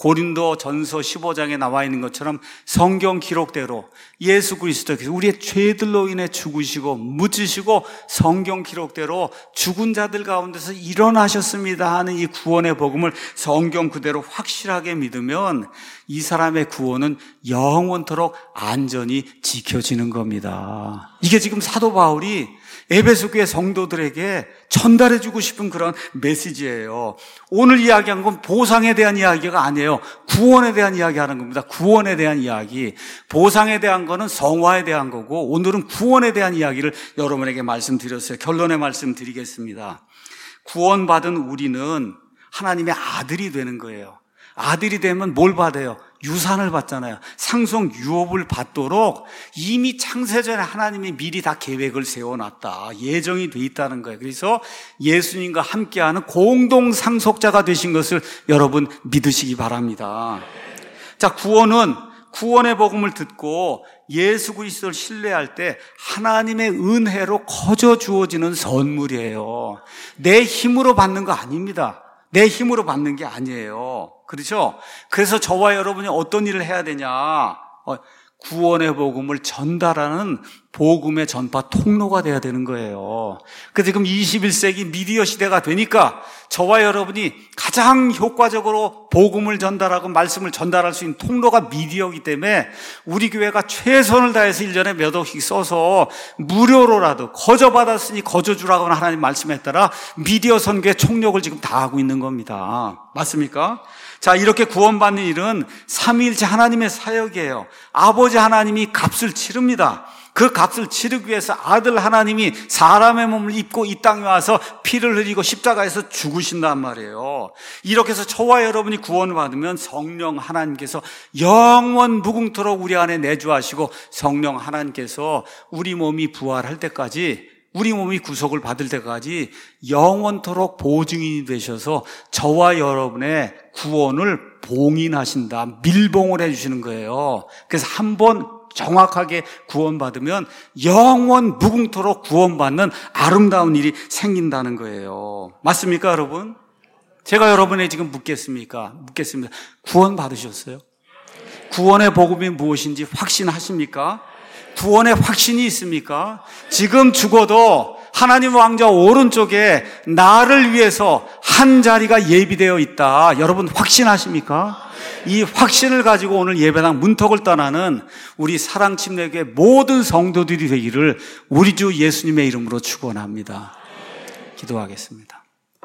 고린도전서 15장에 나와 있는 것처럼 성경 기록대로 예수 그리스도께서 우리의 죄들로 인해 죽으시고 묻히시고 성경 기록대로 죽은 자들 가운데서 일어나셨습니다 하는 이 구원의 복음을 성경 그대로 확실하게 믿으면 이 사람의 구원은 영원토록 안전히 지켜지는 겁니다. 이게 지금 사도 바울이 에베소 교회 성도들에게 전달해주고 싶은 그런 메시지예요. 오늘 이야기한 건 보상에 대한 이야기가 아니에요. 구원에 대한 이야기하는 겁니다. 구원에 대한 이야기. 보상에 대한 거는 성화에 대한 거고 오늘은 구원에 대한 이야기를 여러분에게 말씀드렸어요. 결론의 말씀 드리겠습니다. 구원받은 우리는 하나님의 아들이 되는 거예요. 아들이 되면 뭘 받아요? 유산을 받잖아요. 상속 유업을 받도록 이미 창세전에 하나님이 미리 다 계획을 세워놨다. 예정이 돼 있다는 거예요. 그래서 예수님과 함께하는 공동 상속자가 되신 것을 여러분 믿으시기 바랍니다. 자, 구원의 복음을 듣고 예수 그리스도를 신뢰할 때 하나님의 은혜로 거저 주어지는 선물이에요. 내 힘으로 받는 거 아닙니다. 내 힘으로 받는 게 아니에요. 그렇죠? 그래서 저와 여러분이 어떤 일을 해야 되냐? 구원의 복음을 전달하는 복음의 전파 통로가 돼야 되는 거예요. 그래서 지금 21세기 미디어 시대가 되니까 저와 여러분이 가장 효과적으로 복음을 전달하고 말씀을 전달할 수 있는 통로가 미디어이기 때문에 우리 교회가 최선을 다해서 1년에 몇 억씩 써서 무료로라도 거저받았으니 거저주라고 하나님 말씀에 따라 미디어 선교의 총력을 지금 다하고 있는 겁니다. 맞습니까? 자, 이렇게 구원받는 일은 삼위일체 하나님의 사역이에요. 아버지 하나님이 값을 치릅니다. 그 값을 치르기 위해서 아들 하나님이 사람의 몸을 입고 이 땅에 와서 피를 흘리고 십자가에서 죽으신단 말이에요. 이렇게 해서 저와 여러분이 구원을 받으면 성령 하나님께서 영원 무궁토록 우리 안에 내주하시고 성령 하나님께서 우리 몸이 부활할 때까지, 우리 몸이 구속을 받을 때까지 영원토록 보증인이 되셔서 저와 여러분의 구원을 봉인하신다, 밀봉을 해주시는 거예요. 그래서 한번 정확하게 구원받으면 영원 무궁토록 구원받는 아름다운 일이 생긴다는 거예요. 맞습니까, 여러분? 제가 여러분에게 지금 묻겠습니다. 구원 받으셨어요? 구원의 복음이 무엇인지 확신하십니까? 구원의 확신이 있습니까? 지금 죽어도 하나님 왕자 오른쪽에 나를 위해서 한 자리가 예비되어 있다. 여러분 확신하십니까? 이 확신을 가지고 오늘 예배당 문턱을 떠나는 우리 사랑침례교회 모든 성도들이 되기를 우리 주 예수님의 이름으로 축원합니다. 기도하겠습니다.